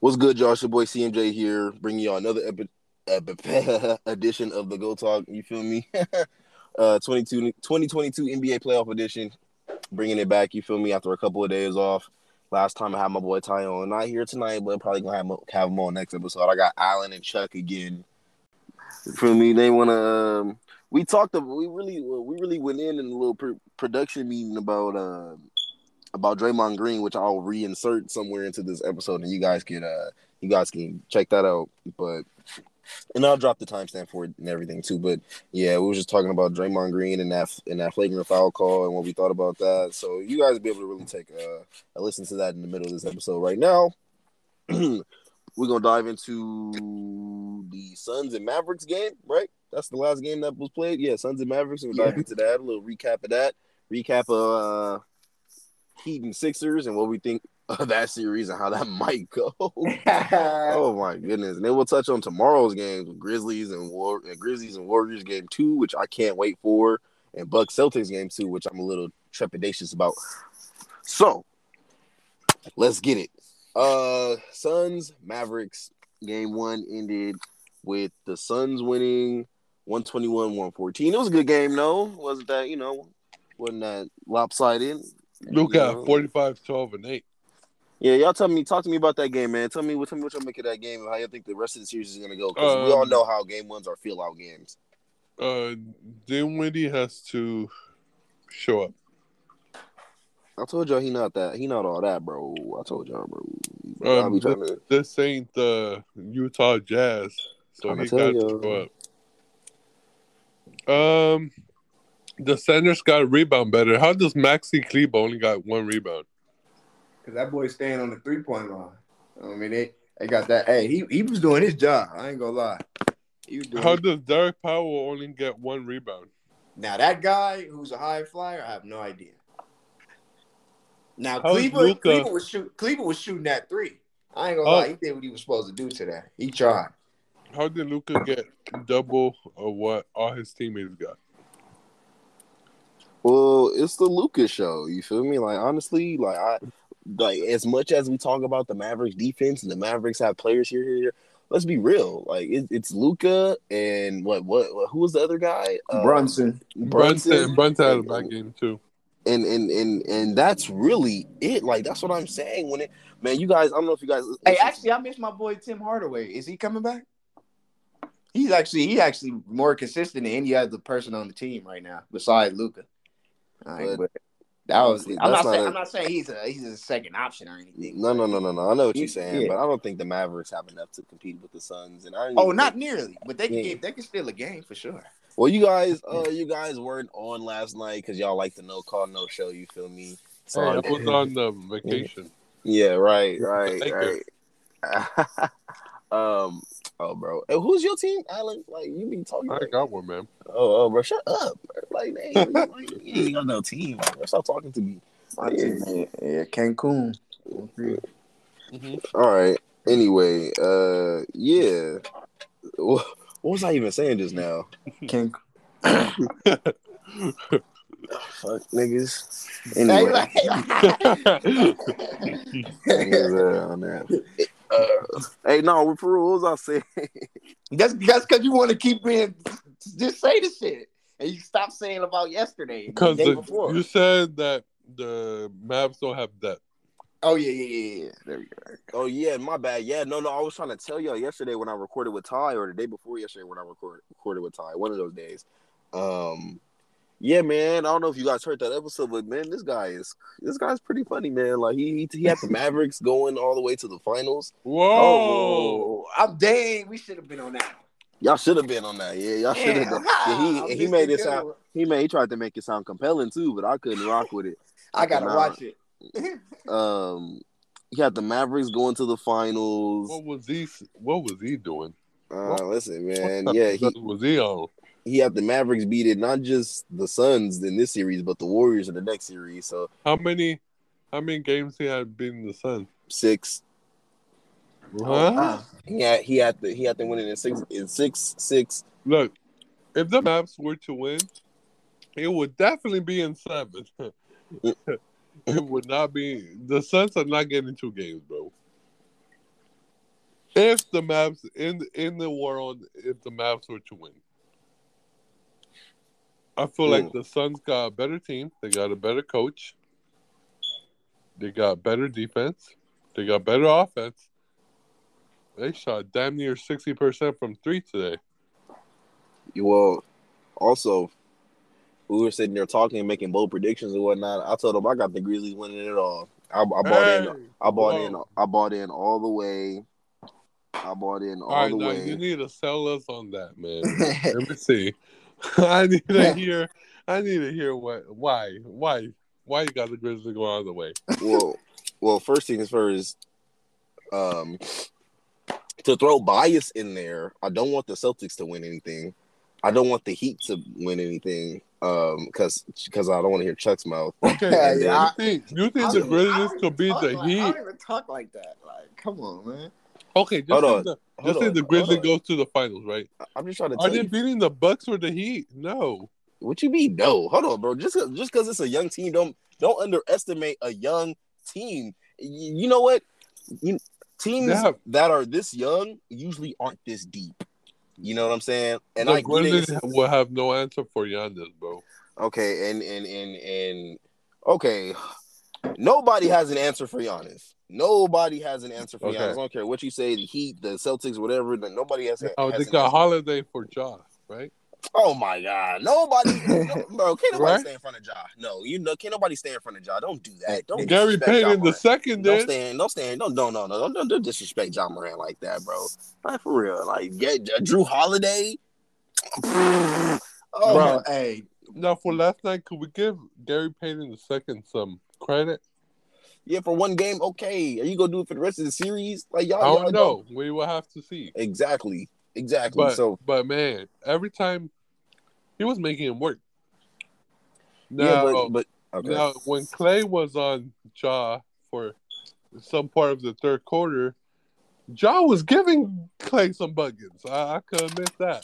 What's good, y'all? It's your boy CMJ here, bringing y'all another edition of the Go Talk. You feel me? 2022 NBA playoff edition, bringing it back. You feel me? After a couple of days off. Last time I had my boy Ty on, not here tonight, but probably gonna have him on next episode. I got Allen and Chuck again. You feel me? They wanna. We really went in a little production meeting about Draymond Green, which I'll reinsert somewhere into this episode, and you guys can check that out. And I'll drop the timestamp for it and everything too. But yeah, we were just talking about Draymond Green and that flagrant foul call and what we thought about that. So you guys will be able to really take a listen to that in the middle of this episode. Right now, we're gonna dive into the Suns and Mavericks game. Right, that's the last game that was played. Yeah, Suns and Mavericks. And we'll dive into that. A little recap of that. Recap of Heat and Sixers and what we think of that series and how that might go. Oh my goodness! And then we'll touch on tomorrow's games, Grizzlies and Warriors game 2, which I can't wait for, and Bucks Celtics game 2, which I'm a little trepidatious about. So let's get it. Suns Mavericks game 1 ended with the Suns winning 121-114. It was a good game, though. Wasn't that lopsided? Luka 45, 12, and 8. Yeah, y'all talk to me about that game, man. Tell me what y'all make of that game and how you think the rest of the series is gonna go. Because we all know how game ones are feel out games. Dinwiddie has to show up. I told y'all he not all that, bro. I told y'all, bro. This ain't the Utah Jazz, so he got to show up. The centers got to rebound better. How does Maxi Kleber only got 1 rebound? Because that boy's staying on the 3-point line. I mean, they got that. Hey, he was doing his job. I ain't gonna lie. How does Derek Powell only get 1 rebound? Now, that guy who's a high flyer, I have no idea. Now, Kleber was shooting that 3. I ain't gonna lie. He did what he was supposed to do today. He tried. How did Luka get double of what all his teammates got? Well, it's the Luka show. You feel me? Like, honestly, as much as we talk about the Mavericks defense and the Mavericks have players here, let's be real. Like, it's Luka and who was the other guy? Brunson. Brunson had a bad game too. And that's really it. Like, that's what I'm saying. You guys, I don't know if you guys. Hey, actually, I miss my boy Tim Hardaway. Is he coming back? He's actually more consistent than any other person on the team right now besides Luka. But I'm not saying he's a second option or anything. No. I know what you're saying, but I don't think the Mavericks have enough to compete with the Suns. And not nearly, but they can steal a game for sure. Well, you guys weren't on last night because y'all like the no call no show. You feel me? So I was on the vacation. Yeah, right. Oh, bro. Hey, who's your team, Allen? Like, you be talking. I got one, man. Oh, bro, shut up. Like, you ain't got no team. Bro. Stop talking to me. My team, yeah, Cancun. Mm-hmm. All right. Anyway, yeah. What was I even saying just now? Cancun. Fuck, niggas. Anyway. Hey, no, for real, what was I saying? That's because you want to keep being. Just say the shit, and you stop saying about yesterday. Because you said that the Mavs don't have depth. Oh yeah. There we go. Oh yeah, my bad. Yeah, no. I was trying to tell y'all yesterday when I recorded with Ty, or the day before yesterday when I recorded with Ty. One of those days. Yeah, man. I don't know if you guys heard that episode, but man, this guy's pretty funny, man. Like he had the Mavericks going all the way to the finals. Whoa! I'm dang. We should have been on that. Y'all should have been on that. Yeah, y'all should have. Yeah, he made it sound. He tried to make it sound compelling too, but I couldn't rock with it. I gotta watch it. He had the Mavericks going to the finals. What was he doing? Listen, man. Yeah, was he on? He had the Mavericks beat it, not just the Suns in this series, but the Warriors in the next series. So how many games he had beaten the Suns? 6. Huh? He had to win it in 6. Look, if the Mavs were to win, it would definitely be in 7. It would not be. The Suns are not getting 2 games, bro. If the Mavs in the world, if the Mavs were to win, I feel like the Suns got a better team. They got a better coach. They got better defense. They got better offense. They shot damn near 60% from three today. Well, also, we were sitting there talking and making bold predictions and whatnot. I told them I got the Grizzlies winning it all. I bought in all the way. I bought in all the way. You need to sell us on that, man. Let me see. I need to hear why you got the Grizzlies going all the way. Well, first thing is first. To throw bias in there, I don't want the Celtics to win anything. I don't want the Heat to win anything. Because I don't want to hear Chuck's mouth. Okay, you think the Grizzlies could beat the Heat? I don't even talk like that. Like, come on, man. Okay, just say the Grizzlies goes to the finals, right? I'm just trying to tell you. Are they beating the Bucks or the Heat? No. What you mean? No. Hold on, bro. Just because it's a young team, don't underestimate a young team. You know what? Teams that are this young usually aren't this deep. You know what I'm saying? And the Grizzlies will have no answer for Giannis, bro. Okay, and okay, nobody has an answer for Giannis. Nobody has an answer for Giannis. I don't care what you say, the Heat, the Celtics, whatever. Nobody has. They got Holiday for Ja, right? Oh my God! Nobody, bro. Can't nobody stay in front of Ja. No, can't nobody stay in front of Ja. Don't do that. Don't. Gary Payton the second. Don't stand. Don't disrespect Ja Morant like that, bro. Like for real. Like get Drew Holiday. Bro, hey. Now for last night, could we give Gary Payton the second some credit? Yeah, for one game, okay. Are you gonna do it for the rest of the series? Like y'all, I don't know. We will have to see. Exactly. But man, every time he was making him work. Now, but okay. Now when Clay was on Ja for some part of the third quarter, Ja was giving Clay some buckets. I could admit that.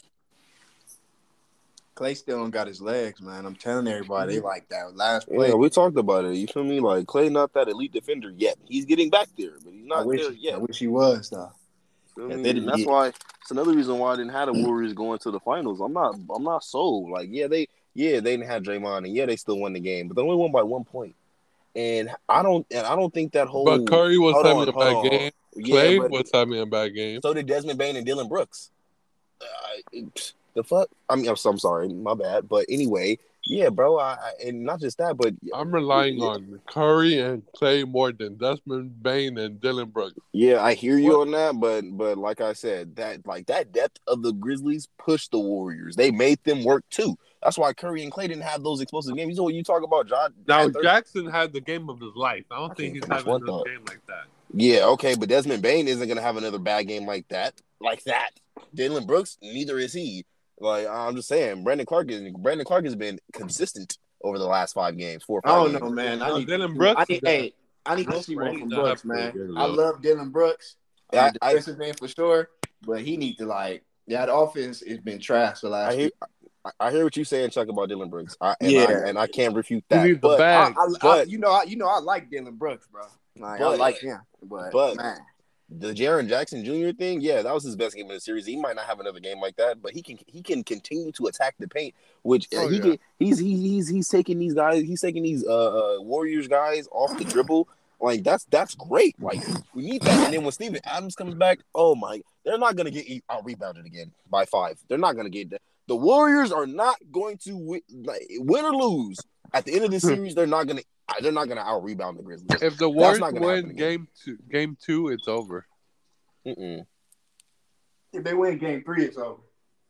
Clay still don't got his legs, man. I'm telling everybody, they like that last play. Yeah, we talked about it. You feel me? Like Clay, not that elite defender yet. He's getting back there, but he's not there yet. I wish he was though. That's why it's another reason why I didn't have the Warriors going to the finals. I'm not sold. Like, they didn't have Draymond, and they still won the game, but they only won by 1 point. And I don't think that whole. But Curry was having a bad game. Clay was having a bad game. So did Desmond Bane and Dylan Brooks. The fuck? I'm sorry, my bad. But anyway, yeah, bro. And not just that, but I'm relying on Curry and Clay more than Desmond Bane and Dylan Brooks. Yeah, I hear you on that, but like I said, that depth of the Grizzlies pushed the Warriors. They made them work too. That's why Curry and Clay didn't have those explosive games. You know what you talk about, John? Now Jackson had the game of his life. I don't think he's having another game like that. Yeah, okay, but Desmond Bane isn't gonna have another bad game like that. Dylan Brooks, neither is he. Like, I'm just saying, Brandon Clark has been consistent over the last 5 games, 4 or 5 I games. don't know, man. I need Dylan Brooks. I need to see more from Brooks, man. I love Dylan Brooks. Defensive man for sure, but he needs to that offense has been trash the last. I hear what you're saying, Chuck, about Dylan Brooks. I can't refute that. You need the bag. I like Dylan Brooks, bro. I like him, but man. The Jaren Jackson Jr. thing, yeah, that was his best game in the series. He might not have another game like that, but he can continue to attack the paint. Which he's taking these guys, Warriors guys off the dribble. Like that's great. Like we need that. And then when Steven Adams comes back, oh my, they're not gonna get out rebounded again by 5. They're not gonna get that. The Warriors are not going to win or lose at the end of the series. They're not gonna out rebound the Grizzlies. If the Warriors win game two, it's over. If they win game 3, it's over.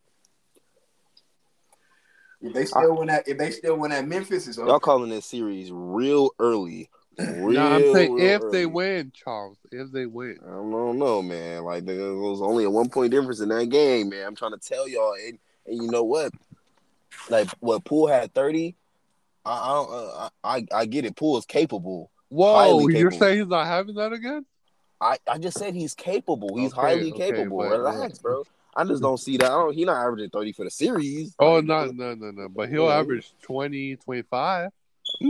If they still win at Memphis, it's over. Y'all calling this series real early. I'm saying if they win, Charles. If they win. I don't know, man. Like there was only a 1 point difference in that game, man. I'm trying to tell y'all, and you know what? Like what Poole had 30. I get it. Poole is capable. Whoa, you're saying he's not having that again? I just said he's capable. He's highly capable. Relax, bro. I just don't see that. He's not averaging 30 for the series. Oh, no. But he'll average 20, 25.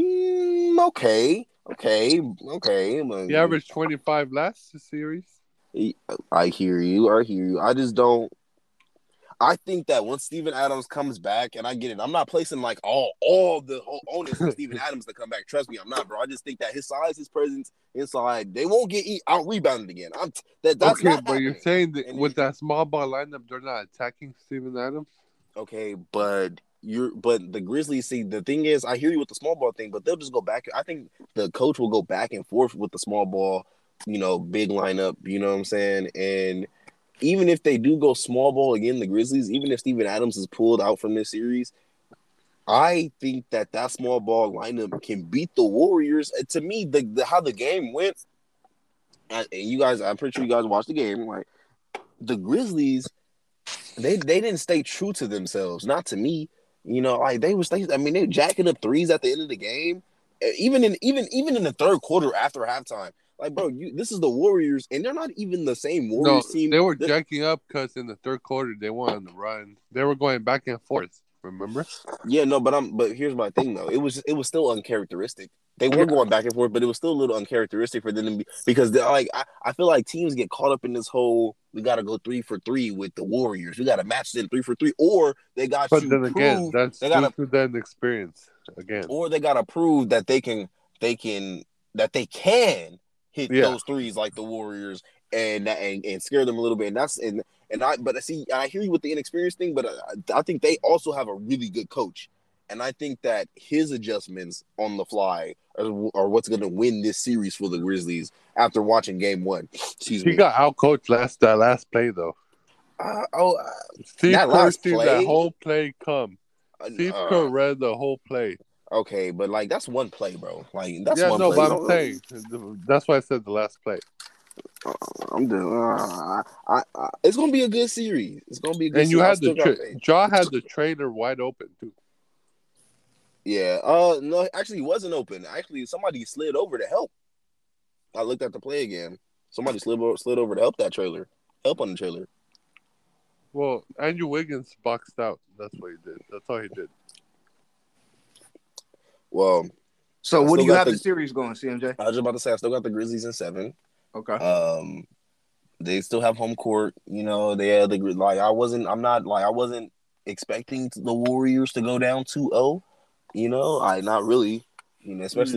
Okay. He averaged 25 last series. I hear you. I hear you. I just don't. I think that once Steven Adams comes back, and I get it, I'm not placing like all the whole onus on Steven Adams to come back. Trust me, I'm not, bro. I just think that his size, his presence inside, they won't get out rebounded again. That's Okay, not but you're happening. saying that And with that small ball lineup, they're not attacking Steven Adams? okay, but the Grizzlies. See, the thing is, I hear you with the small ball thing, but they'll just go back. I think the coach will go back and forth with the small ball, big lineup. You know what I'm saying? And even if they do go small ball again, the Grizzlies, even if Steven Adams is pulled out from this series, I think that small ball lineup can beat the Warriors. To me, the how the game went, and you guys, I'm pretty sure you guys watched the game. Like the Grizzlies, they didn't stay true to themselves. Not to me, like they were. I mean, they were jacking up threes at the end of the game, even in the third quarter after halftime. Like, bro, this is the Warriors, and they're not even the same No, Warriors team. they were jacking up because in the third quarter they went on the run. They were going back and forth. Remember? Yeah, no, but here's my thing though. It was still uncharacteristic. They were going back and forth, but it was still a little uncharacteristic for them to be because I feel like teams get caught up in this whole we got to go 3 for 3 with the Warriors. We got to match them 3 for 3, or they got But to then again, prove that's they due got to that experience again. or they got to prove that they can hit those threes like the Warriors and scare them a little bit. But I see I hear you with the inexperienced thing, but I think they also have a really good coach, and I think that his adjustments on the fly are what's going to win this series for the Grizzlies after watching Game 1. Excuse me. He got outcoached that last play though. Steve that Kerr last seen play. that whole play come. Steve Kerr read the whole play. Okay, but like that's one play, bro. Like that's one no, play. but I'm saying that's why I said the last play. I'm doing. It's gonna be a good series. It's gonna be a good. And you series. had Jaw had the trailer wide open too. Yeah. No, actually, he wasn't open. Actually, somebody slid over to help. I looked at the play again. Somebody slid over to help on the trailer. Well, Andrew Wiggins boxed out. That's what he did. That's all he did. Well, so what do you have the series going, CMJ? I was just about to say I still got the Grizzlies in 7. Okay. They still have home court. They had I wasn't expecting the Warriors to go down 2-0. Not really. Especially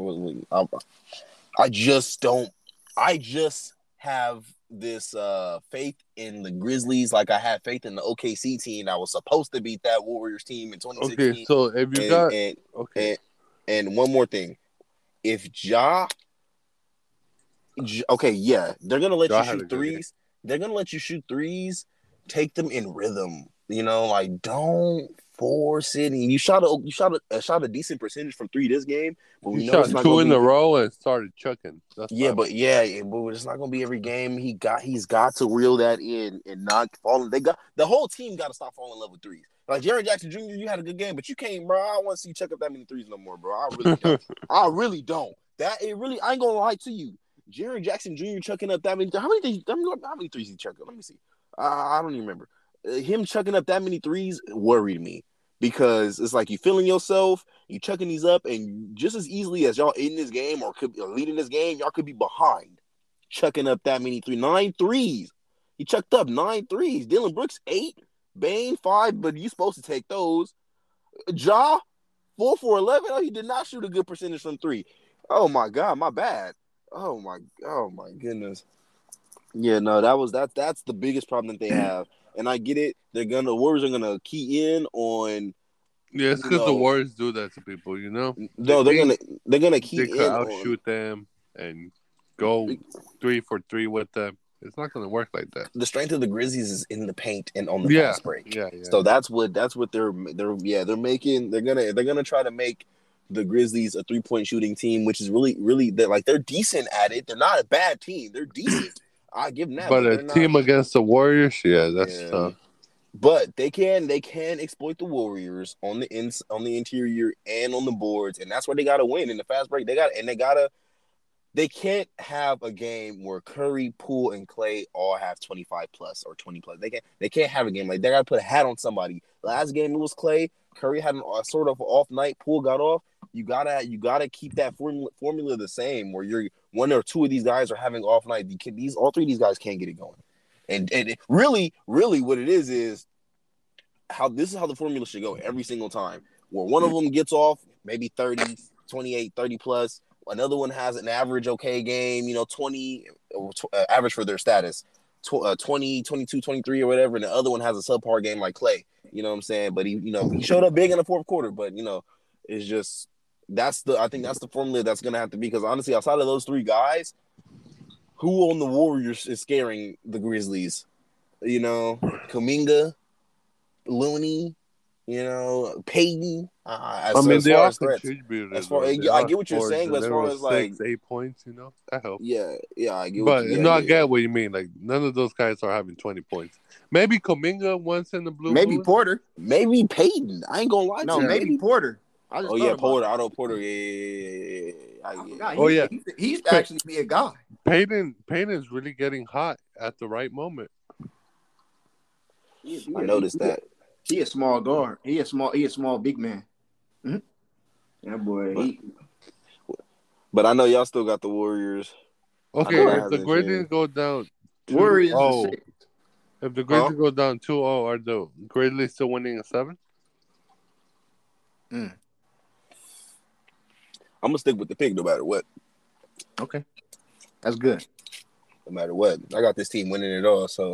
I just don't. I just have this faith in the Grizzlies, like I had faith in the OKC team that was supposed to beat that Warriors team in 2016. Okay, so if you and one more thing, if they're gonna let you shoot threes. They're gonna let you shoot threes. Take them in rhythm. Don't force it. And you shot a decent percentage from 3 this game, but we know it's not 2 in a row and started chucking. But it's not gonna be every game. He's got to reel that in and not fall. The whole team got to stop falling in love with threes. Like Jaren Jackson Jr., you had a good game, but you can't, bro. I don't want to see you chuck up that many threes no more, bro. I really don't. I really don't. I ain't gonna lie to you. Jaren Jackson Jr. chucking up that many. How many threes he chucked up? Let me see. I don't even remember. Him chucking up that many threes worried me. Because it's like you feeling yourself, you chucking these up, and just as easily as y'all in this game or could be leading this game, y'all could be behind. Chucking up that many 9 threes. He chucked up 9 threes. Dylan Brooks 8, Bane 5, but you supposed to take those. Ja 4 for 11. Oh, he did not shoot a good percentage from 3. Oh my God, my bad. Oh my goodness. Yeah, no, that's the biggest problem that they have. And I get it. The Warriors are gonna key in on. Yeah, it's because the Warriors do that to people, No, they're gonna key in. They could outshoot them and go 3 for 3 with them. It's not gonna work like that. The strength of the Grizzlies is in the paint and on the fast break. Yeah. So that's what they're making. They're gonna try to make the Grizzlies a 3-point shooting team, which is really they're decent at it. They're not a bad team. They're decent. I give them that. But a team against the Warriors, that's tough. But they can exploit the Warriors on the interior and on the boards, and that's where they gotta win in the fast break. They can't have a game where Curry, Poole, and Clay all have 25 plus or 20 plus. They can't have a game like they gotta put a hat on somebody. Last game it was Clay. Curry had a sort of off night. Poole got off. You gotta keep that formula the same where one or two of these guys are having off night, all three of these guys can't get it going. And really, what it is how the formula should go every single time. Where one of them gets off, maybe 30, 28, 30 plus. Another one has an average okay game, 20 average for their status, 20, 22, 23 or whatever. And the other one has a subpar game like Clay. You know what I'm saying? But he showed up big in the fourth quarter. But it's just I think that's the formula that's gonna have to be, because honestly, outside of those three guys, who on the Warriors is scaring the Grizzlies? Kuminga, Looney, Peyton. They all contributed. I get what you're saying, but as far as 6-8 points, that helps. Yeah, I get. I get what you mean. Like, none of those guys are having 20 points. Maybe Kuminga once in the blue. Maybe moon. Porter. Maybe Peyton. I ain't gonna lie. No, maybe Porter. Porter. I know Porter. Yeah. He used to actually be a guy. Peyton is really getting hot at the right moment. I noticed that. He a small guard. He a small big man. Mm-hmm. That boy. But I know y'all still got the Warriors. Okay, if the Grizzlies go down 2-0, if the Grizzlies go down 2-0, are the Grizzlies still winning a 7? I'm gonna stick with the pick no matter what. Okay, that's good. No matter what, I got this team winning it all, so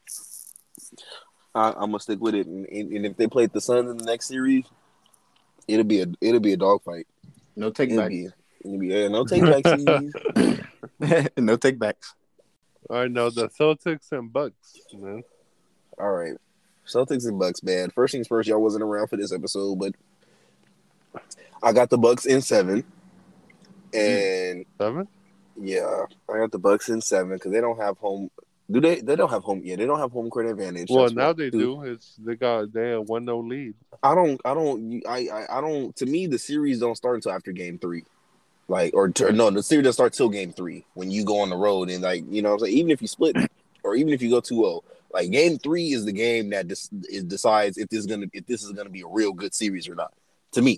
I'm gonna stick with it. And if they play the Suns in the next series, it'll be a dogfight. No takebacks. No takebacks. No takebacks. All right, now the Celtics and Bucks, man. All right, Celtics and Bucks, man. First things first, y'all wasn't around for this episode, but I got the Bucks in 7. And 7? Yeah, I got the Bucks in 7 because they don't have home. Do they? They don't have home. Yeah, they don't have home court advantage. Well, now they do. They have 1-0 lead. I don't. To me, the series don't start until after Game 3. The series doesn't start till Game 3 when you go on the road and what I'm saying. Even if you split, or even if you go 2-0, Game 3 is the game that decides if this is gonna be a real good series or not. To me,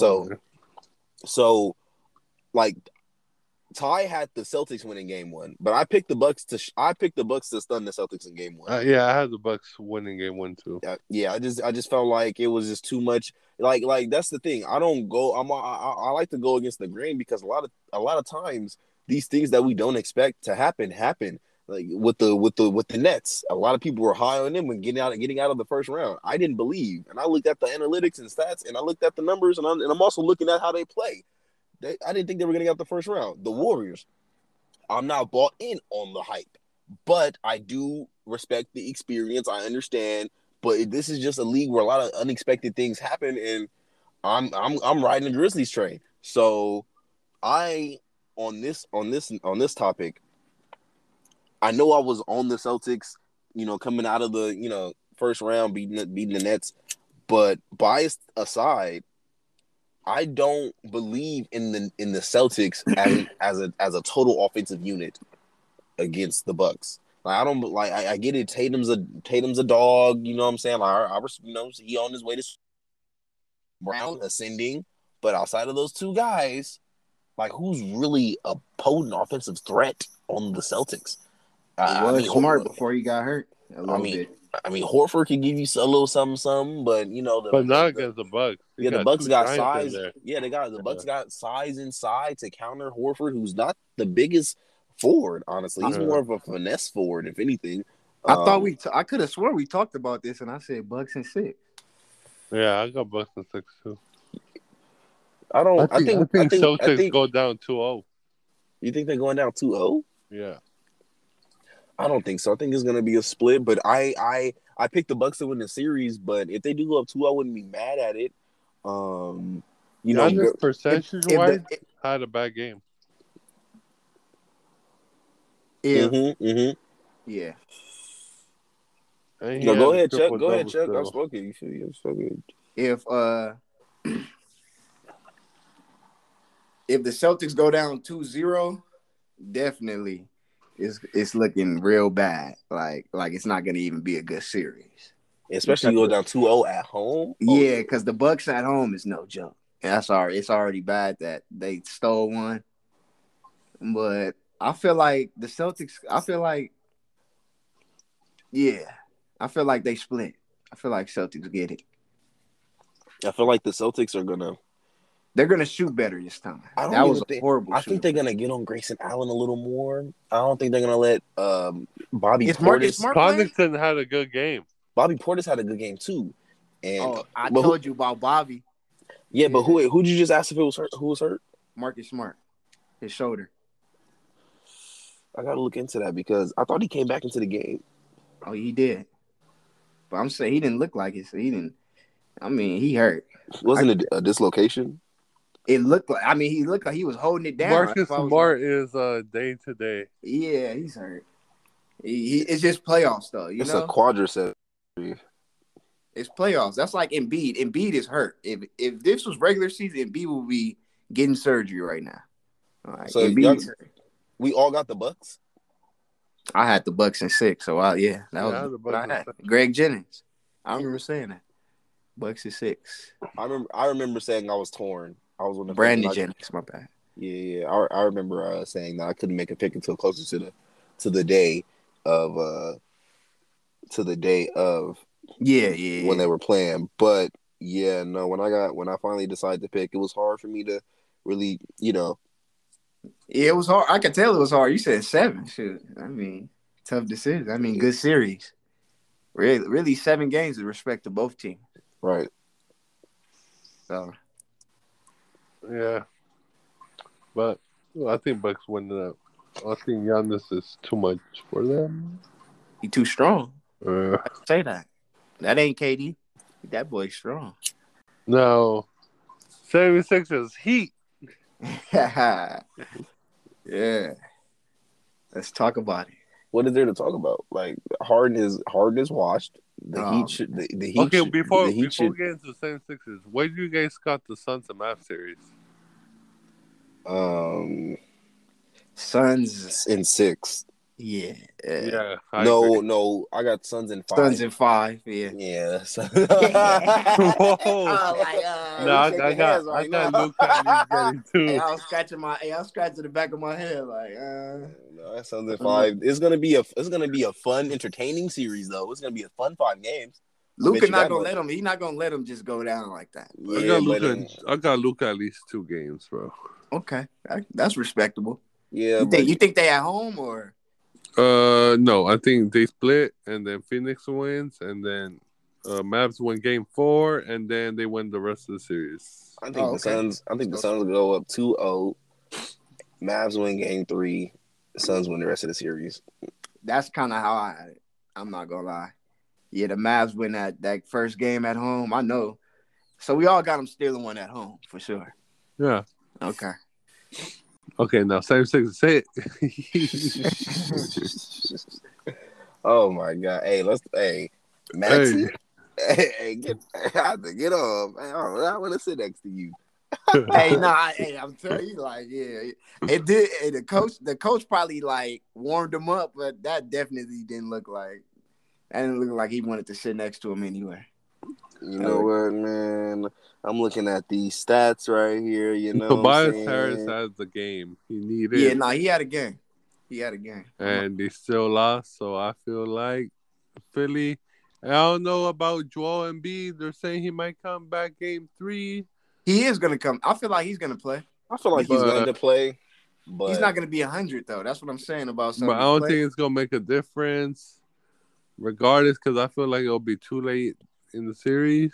Ty had the Celtics winning Game 1, but I picked the Bucks to stun the Celtics in Game 1. I had the Bucks winning Game 1 too. I just felt like it was just too much. Like that's the thing. I don't go. I like to go against the grain because a lot of times these things that we don't expect to happen. Like with the Nets, a lot of people were high on them when getting out of the first round. I didn't believe, and I looked at the analytics and stats, and I looked at the numbers, and I'm also looking at how they play. I didn't think they were going to get out the first round. The Warriors, I'm not bought in on the hype, but I do respect the experience. I understand, but this is just a league where a lot of unexpected things happen, and I'm riding the Grizzlies train. So on this topic, I know I was on the Celtics, coming out of the first round beating the Nets, but bias aside, I don't believe in the Celtics as a total offensive unit against the Bucks. I don't I get it. Tatum's a dog. You know what I'm saying? He on his way to Brown ascending, but outside of those two guys, who's really a potent offensive threat on the Celtics? Smart before he got hurt. Horford can give you a little something, but but not against the Bucks. The Bucks got size. Yeah, the Bucks got size inside to counter Horford, who's not the biggest forward. Honestly, he's more of a finesse forward, if anything. I could have sworn we talked about this, and I said Bucks in 6. Yeah, I got Bucks in 6 too. I think Celtics go down 2-0. You think they're going down 2-0? Yeah. I don't think so. I think it's going to be a split, but I picked the Bucks to win the series, but if they do go up 2-0, I wouldn't be mad at it. Percentage-wise, had a bad game. Yeah. No, go ahead, Chuck. I'm smoking. You feel me? I'm smoking. If the Celtics go down 2-0, definitely it's looking real bad. Like it's not going to even be a good series. Especially you go down 2-0 at home. Yeah, because the Bucks at home is no joke. And it's already bad that they stole one. But I feel like the Celtics. Yeah, I feel like they split. I feel like Celtics get it. I feel like the Celtics are gonna. They're gonna shoot better this time. I don't That even was a think. horrible I shoot. think they're gonna get on Grayson Allen a little more. I don't think they're gonna let Bobby Is Marcus Portis. Smart playing? Connington had a good game. Bobby Portis had a good game too. And I told you about Bobby. Yeah, but who'd you just ask if it was hurt? Who was hurt? Marcus Smart, his shoulder. I gotta look into that because I thought he came back into the game. Oh, he did. But I'm saying he didn't look like it. So he didn't. I mean, he hurt. Wasn't it a dislocation? It looked like. I mean, he looked like he was holding it down. Marcus Smart is day to day. Yeah, he's hurt. It's just playoffs though. You it's know, a quadricep. it's playoffs. That's like Embiid. Embiid is hurt. If this was regular season, Embiid will be getting surgery right now. All right. So we all got the Bucks. I had the Bucks in 6, so that was the what I Bucks had. Greg Jennings. I remember saying that. Bucks in 6. I remember saying I was torn. I was on the Brandon Jennings, my bad. Yeah. I remember saying that I couldn't make a pick until closer to the day of when they were playing. But yeah, no, when I finally decided to pick, it was hard for me to really, Yeah, it was hard. I could tell it was hard. You said 7. Shoot. I mean, tough decision. I mean, good series. Really 7 games with respect to both teams. Right. So. Yeah. But I think Bucks win that. I think Giannis is too much for them. He too strong. I say that. That ain't KD. That boy's strong. No. 76ers Heat. Yeah. Let's talk about it. What is there to talk about? Like Harden is washed. The Heat should. The Heat. Okay, should, before the Heat we should, get into the 76ers, where do you guys got the Suns and Mavs series? Suns in 6. Yeah. No. I got Suns in 5. Suns in 5. Yeah. Yeah. Whoa. I got Luka getting 2. Hey, I was scratching the back of my head like. No, that Suns in 5. It's gonna be a fun, entertaining series though. It's gonna be a fun 5 games. Luka not gonna let him. He's not gonna let him just go down like that. Yeah, I got Luka at least 2 games, bro. Okay, that's respectable. Yeah. You think they at home or? No, I think they split, and then Phoenix wins, and then Mavs win Game 4, and then they win the rest of the series. I think the Suns go up 2-0. Mavs win Game 3. The Suns win the rest of the series. That's kind of how I had it. I'm not gonna lie. Yeah, the Mavs win that first game at home. I know. So we all got them stealing one at home for sure. Yeah. Okay. Okay, now 76, say it. Oh my God! Hey, Maxie. Hey, I have to get off. I want to sit next to you. I'm telling you, like, yeah, it did. The coach probably like warmed him up, but that definitely didn't look like he wanted to sit next to him anyway. You know what, man? I'm looking at these stats right here. You know, Tobias Harris has the game he needed. Yeah, he had a game. And they still lost. So I feel like Philly. I don't know about Joel Embiid. They're saying he might come back Game 3. He is gonna come. I feel like he's gonna play. I feel like he's going to play, but he's not gonna be 100 though. That's what I'm saying about something. But I don't think it's gonna make a difference, regardless, because I feel like it'll be too late in the series.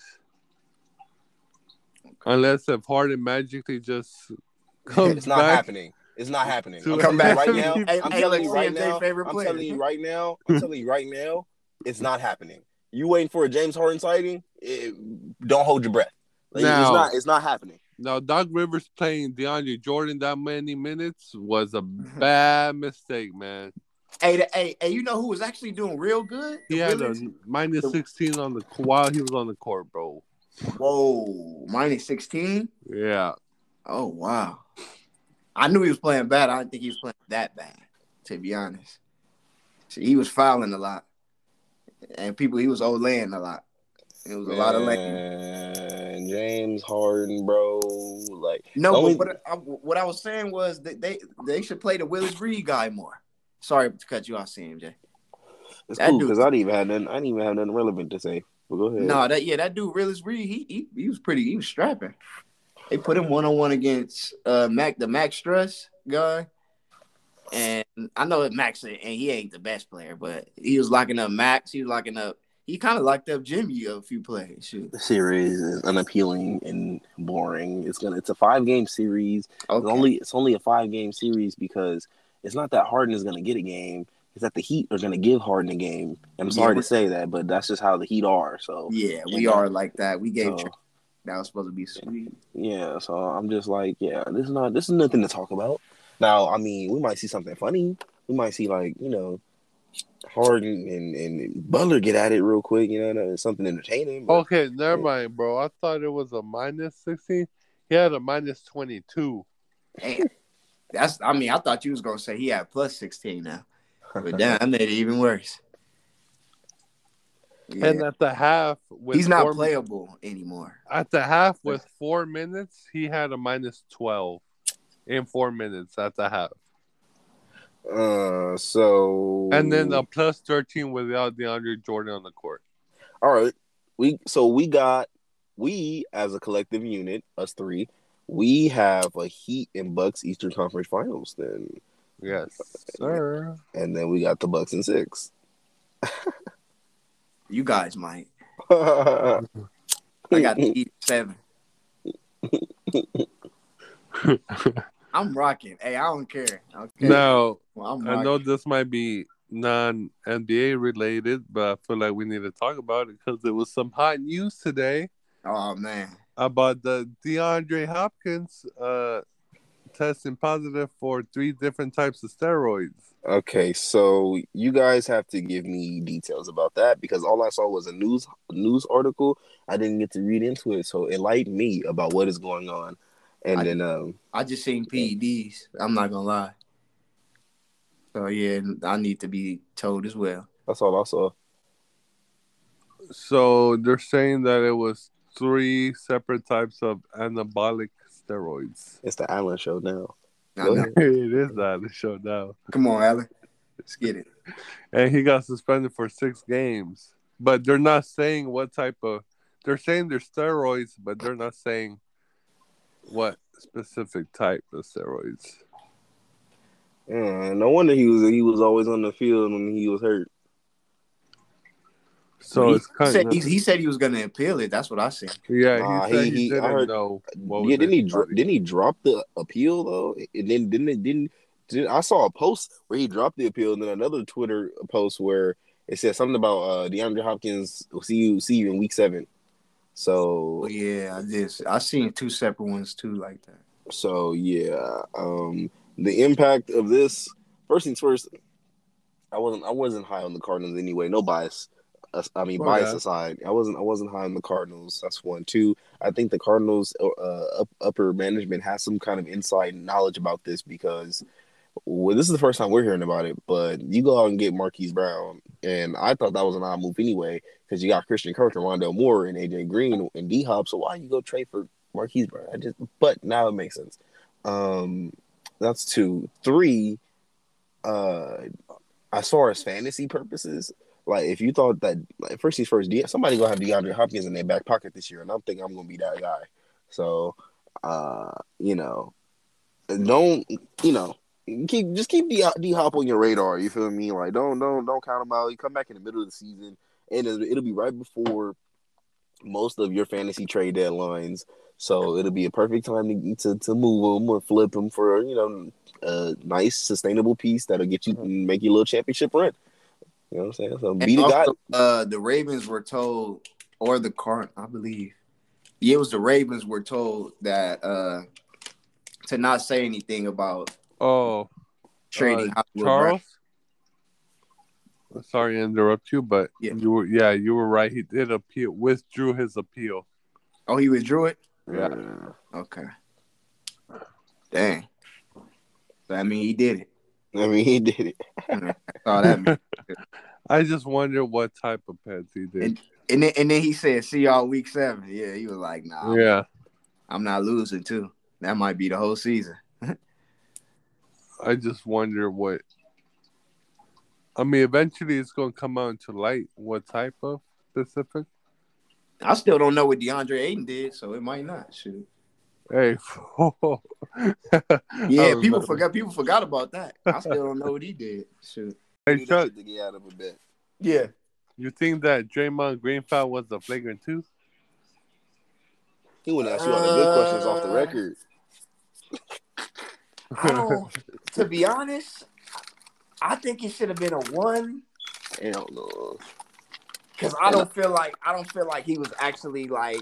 Unless if Harden magically just comes it's not back. happening. It's not happening. Come back right now. I'm telling you right now. I'm telling you right now. It's not happening. You waiting for a James Harden sighting? Don't hold your breath. It's not happening. Now, Doc Rivers playing DeAndre Jordan that many minutes was a bad mistake, man. Hey, you know who was actually doing real good? He had a minus 16 on the while he was on the court, bro. Whoa, minus 16? Yeah. Oh, wow. I knew he was playing bad. I didn't think he was playing that bad, to be honest. So he was fouling a lot. And he was old laying a lot. It was a lot of laying. LeBron James, Harden, bro. Like No, the only but what I was saying was that they should play the Willis Reed guy more. Sorry to cut you off, CMJ. it's That cool dude. because I didn't even have nothing relevant to say. But go ahead. No, that dude Willis Reed, he was strapping. They put him 1-on-1 against the Max Struss guy. And I know Max, and he ain't the best player, but he was locking up Max. He kind of locked up Jimmy a few plays. Shoot. The series is unappealing and boring. It's a 5-game series. Okay. It's only a 5-game series because it's not that Harden is gonna get a game. It's that the Heat are gonna give Harden a game. I'm sorry to say that, but that's just how the Heat are. So yeah, we are like that. We gave so, that was supposed to be sweet. Yeah, so I'm just like, yeah, this is nothing to talk about. Now, I mean, we might see something funny. We might see Harden and Butler get at it real quick, something entertaining. But, Okay, never mind, bro. I thought it was a -16. He had a -22. Damn. I thought you was gonna say he had +16 now. But damn, that made it even worse. Yeah. And at the half, he's not playable anymore. At the half, with 4 minutes, he had a -12 in 4 minutes at the half. So and then a +13 without DeAndre Jordan on the court. All right, we as a collective unit, us three, we have a Heat and Bucks Eastern Conference Finals. Then yes, sir. And then we got the Bucks in 6. You guys might. I got the Heat 7. I'm rocking. Hey, I don't care. Okay. Now, I know this might be non-NBA related, but I feel like we need to talk about it because there was some hot news today. Oh, man. About the DeAndre Hopkins testing positive for 3 different types of steroids. Okay, so you guys have to give me details about that because all I saw was a news article. I didn't get to read into it, so enlighten me about what is going on. And I just seen PEDs. I'm not gonna lie. So yeah, I need to be told as well. That's all I saw. So they're saying that it was 3 separate types of anabolic steroids. It's the Allen Show now. It is the Allen Show now. Come on, Allen. Let's get it. And he got suspended for 6 games. But they're not saying what type of... They're saying they're steroids, but they're not saying what specific type of steroids. No wonder he was always on the field when he was hurt. So it's kind of... He said he was going to appeal it. That's what I said. Yeah, he didn't know. Didn't he drop the appeal though? And then didn't I saw a post where he dropped the appeal, and then another Twitter post where it said something about DeAndre Hopkins. Will see you in week 7. So yeah, I seen 2 separate ones too like that. So yeah, the impact of this. First things first, I wasn't high on the Cardinals anyway. No bias. Bias aside, I wasn't high on the Cardinals. That's 1. 2, I think the Cardinals upper management has some kind of inside knowledge about this because this is the first time we're hearing about it. But you go out and get Marquise Brown, and I thought that was an odd move anyway because you got Christian Kirk and Rondale Moore and AJ Green and D Hop. So why you go trade for Marquise Brown? But now it makes sense. That's 2. 3. As far as fantasy purposes. Like, if you thought that, first things first, somebody gonna have DeAndre Hopkins in their back pocket this year, and I'm thinking I'm gonna be that guy. So, keep D Hop on your radar. You feel me? Like, don't count him out. You come back in the middle of the season, and it'll be right before most of your fantasy trade deadlines. So it'll be a perfect time to move him or flip him for a nice sustainable piece that'll get you make you a little championship run. You know what I'm saying? So be the guy. The Ravens were told, or the I believe, it was the Ravens were told that to not say anything about trading Charles. Sorry to interrupt you, but you were right. He did withdrew his appeal. Oh, he withdrew it? Yeah. Okay. Dang. I mean, he did it. He did it. That's all that means. I just wonder what type of pets he did. And then he said, "See y'all week 7." Yeah, he was like, "Nah, Yeah. I'm not losing too. That might be the whole season." I just wonder what. I mean, eventually it's going to come out into light what type of specific. I still don't know what DeAndre Ayton did, so it might not. Shoot. Hey. Yeah, people forgot about that. I still don't know what he did. Shoot. Hey, Chuck, to get out of a bit. Yeah. you think that Draymond Green foul was a flagrant 2? He wouldn't ask you all the good questions off the record. I don't. To be honest, I think it should have been a 1. Hell no. Because I don't feel like he was actually like.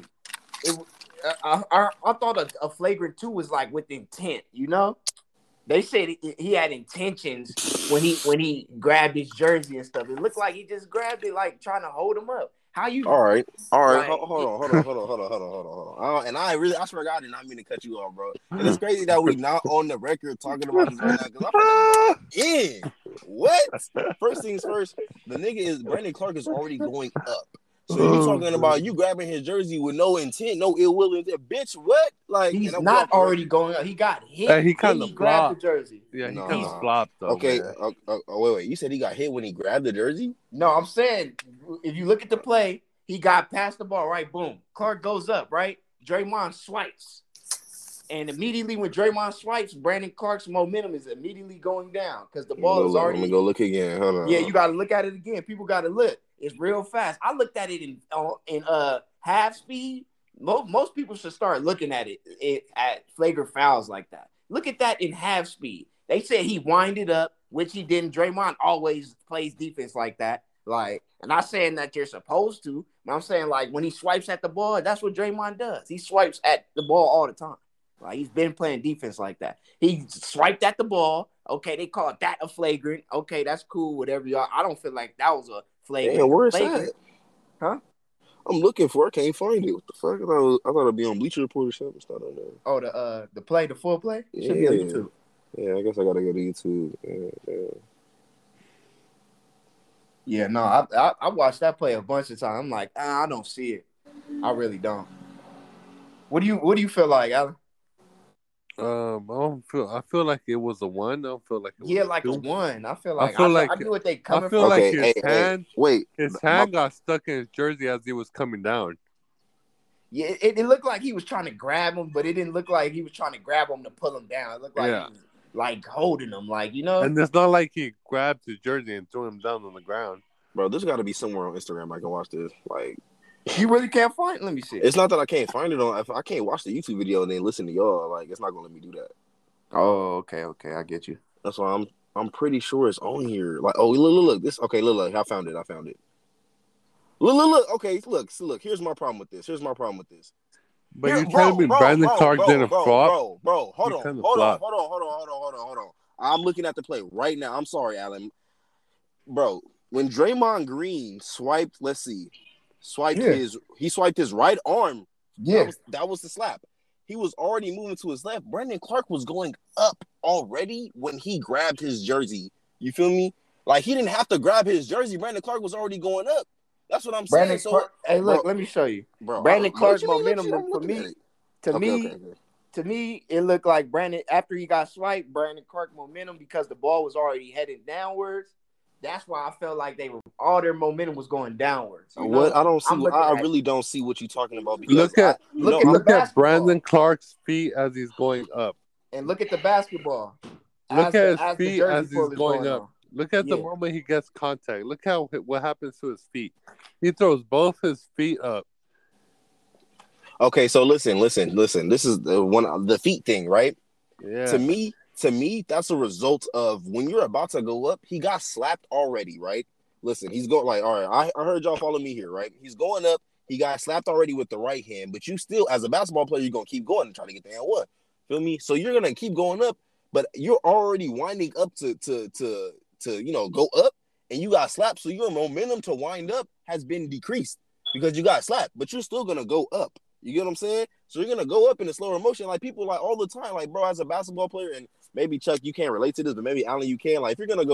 I thought a flagrant 2 was like with intent. You know, they said he had intentions when he grabbed his jersey and stuff. It looked like he just grabbed it like trying to hold him up. How you? All right. Like, hold on. And I swear to God, I did not mean to cut you off, bro. And it's crazy that we not on the record talking about this right now because I'm finna go in. What? First things first, the nigga is Brandon Clark is already going up. So you talking about you grabbing his jersey with no intent, no ill will intent, bitch? What? Like he's not already going up. He got hit. Hey, he kind of grabbed the jersey. Yeah, he Nah. kind of flopped though. Okay. Man. Wait. You said he got hit when he grabbed the jersey? No, I'm saying if you look at the play, he got past the ball, right? Boom. Clark goes up, right? Draymond swipes. And immediately when Draymond swipes, Brandon Clark's momentum is immediately going down because the ball is already. Let me go look again. Hold on. Yeah, you got to look at it again. People got to look. It's real fast. I looked at it in half speed. Most people should start looking at it at flagrant fouls like that. Look at that in half speed. They said he winded up, which he didn't. Draymond always plays defense like that. Like, I'm not saying that you're supposed to, but I'm saying like when he swipes at the ball, that's what Draymond does. He swipes at the ball all the time. Like he's been playing defense like that. He swiped at the ball. Okay, they call that a flagrant. Okay, that's cool. Whatever y'all. I don't feel like that was a flagrant. Damn, where is flagrant. that? Huh? I'm looking for it. I can't find it. What the fuck? I thought it'd be on Bleacher Report or something. It's not on there. Oh, the full play? It should be on YouTube. Yeah, I guess I gotta go to YouTube. Yeah, no, I watched that play a bunch of times. I'm like, I don't see it. I really don't. What do you feel like, Alan? I feel like it was a 1. I don't feel like it was like 2. a 1. I feel like I knew what they coming I feel from. like Okay, his hand got stuck in his jersey as he was coming down. Yeah, it looked like he was trying to grab him, but it didn't look like he was trying to grab him to pull him down. It looked like he was like holding him, like, you know. And it's not like he grabbed his jersey and threw him down on the ground. Bro, there's got to be somewhere on Instagram I can watch this. Like, you really can't find it? Let me see. it's not that I can't find it on. If I can't watch the YouTube video and then listen to y'all, like, it's not gonna let me do that. Oh, okay, I get you. That's why I'm pretty sure it's on here. Like, oh, look, this. Okay, look, I found it. Look. Okay, look. Here's my problem with this. But you're telling me Brandon Clark didn't flop? Bro, hold on. I'm looking at the play right now. I'm sorry, Alan. Bro, when Draymond Green swiped, he swiped his right arm. Yeah. That was the slap. He was already moving to his left. Brandon Clark was going up already when he grabbed his jersey. You feel me? Like, he didn't have to grab his jersey. Brandon Clark was already going up. That's what I'm saying. Clark, hey, look, let me show you. Bro, Brandon Clark's momentum to me, it looked like Brandon, after he got swiped, Brandon Clark momentum, because the ball was already headed downwards. That's why I felt like all their momentum was going downwards. You know? What? I really don't see what you're talking about. Because look at Brandon Clark's feet as he's going up. And look at the basketball. Look at his feet as he's going up. Look at the moment he gets contact. Look what happens to his feet. He throws both his feet up. Okay, so listen. This is the feet thing, right? Yeah. To me, that's a result of when you're about to go up, he got slapped already, right? Listen, he's going like, all right, I heard y'all follow me here, right? He's going up, he got slapped already with the right hand, but you still, as a basketball player, you're gonna keep going and try to get the hand one. Feel me? So you're gonna keep going up, but you're already winding up to go up, and you got slapped, so your momentum to wind up has been decreased because you got slapped, but you're still gonna go up. You get what I'm saying? So you're gonna go up in a slower motion. Like, people all the time, like, bro, as a basketball player, and maybe Chuck, you can't relate to this, but maybe Alan, you can. Like, if you're gonna go up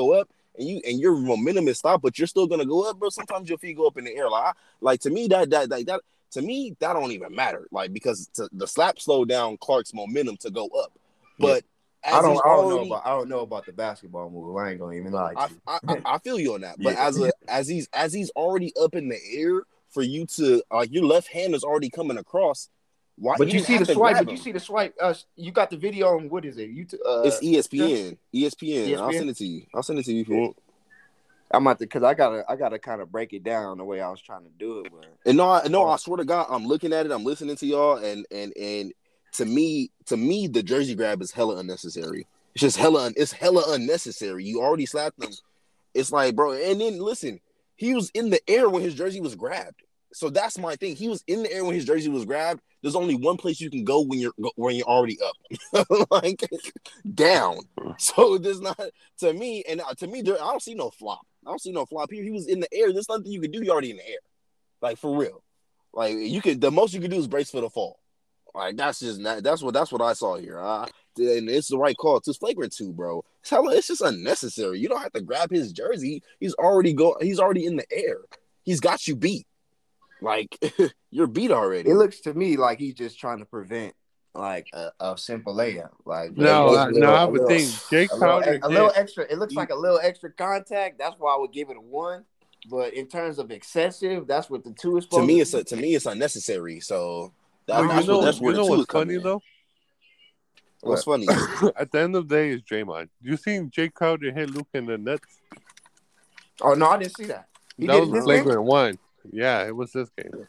and your momentum is stopped, but you're still gonna go up, bro. Sometimes your feet go up in the air. Like to me that to me that don't even matter. Like because the slap slowed down Clark's momentum to go up, but I don't know about the basketball move. I ain't gonna even lie to you. I feel you on that. But as he's already up in the air for you to like your left hand is already coming across. Why? But you see the swipe. But you see the swipe. You got the video on what is it? It's ESPN. ESPN. I'll send it to you. If you want. I'm about to because I gotta kind of break it down the way I was trying to do it. But... And no, I swear to God, I'm looking at it. I'm listening to y'all, and to me, the jersey grab is hella unnecessary. It's just hella unnecessary. You already slapped him. It's like, bro, and then listen, he was in the air when his jersey was grabbed. So that's my thing. He was in the air when his jersey was grabbed. There's only one place you can go when you're already up, like down. So there's not to me, I don't see no flop. I don't see no flop here. He was in the air. There's nothing you could do. You're already in the air, like for real. Like the most you could do is brace for the fall. Like that's what I saw here. And it's the right call. It's flagrant too, bro. It's just unnecessary. You don't have to grab his jersey. He's already in the air. He's got you beat. Like you're beat already. It looks to me like he's just trying to prevent like a simple layup. Like I would think Jake Crowder a little extra. It looks like a little extra contact. That's why I would give it a 1. But in terms of excessive, that's what the 2 is supposed to be. To me, it's unnecessary. So that's where the 2 is funny though. What's funny? At the end of the day, is Draymond. You seen Jake Crowder hit Luke in the nuts? Oh no, I didn't see that. That was a flagrant 1. Yeah, it was this game.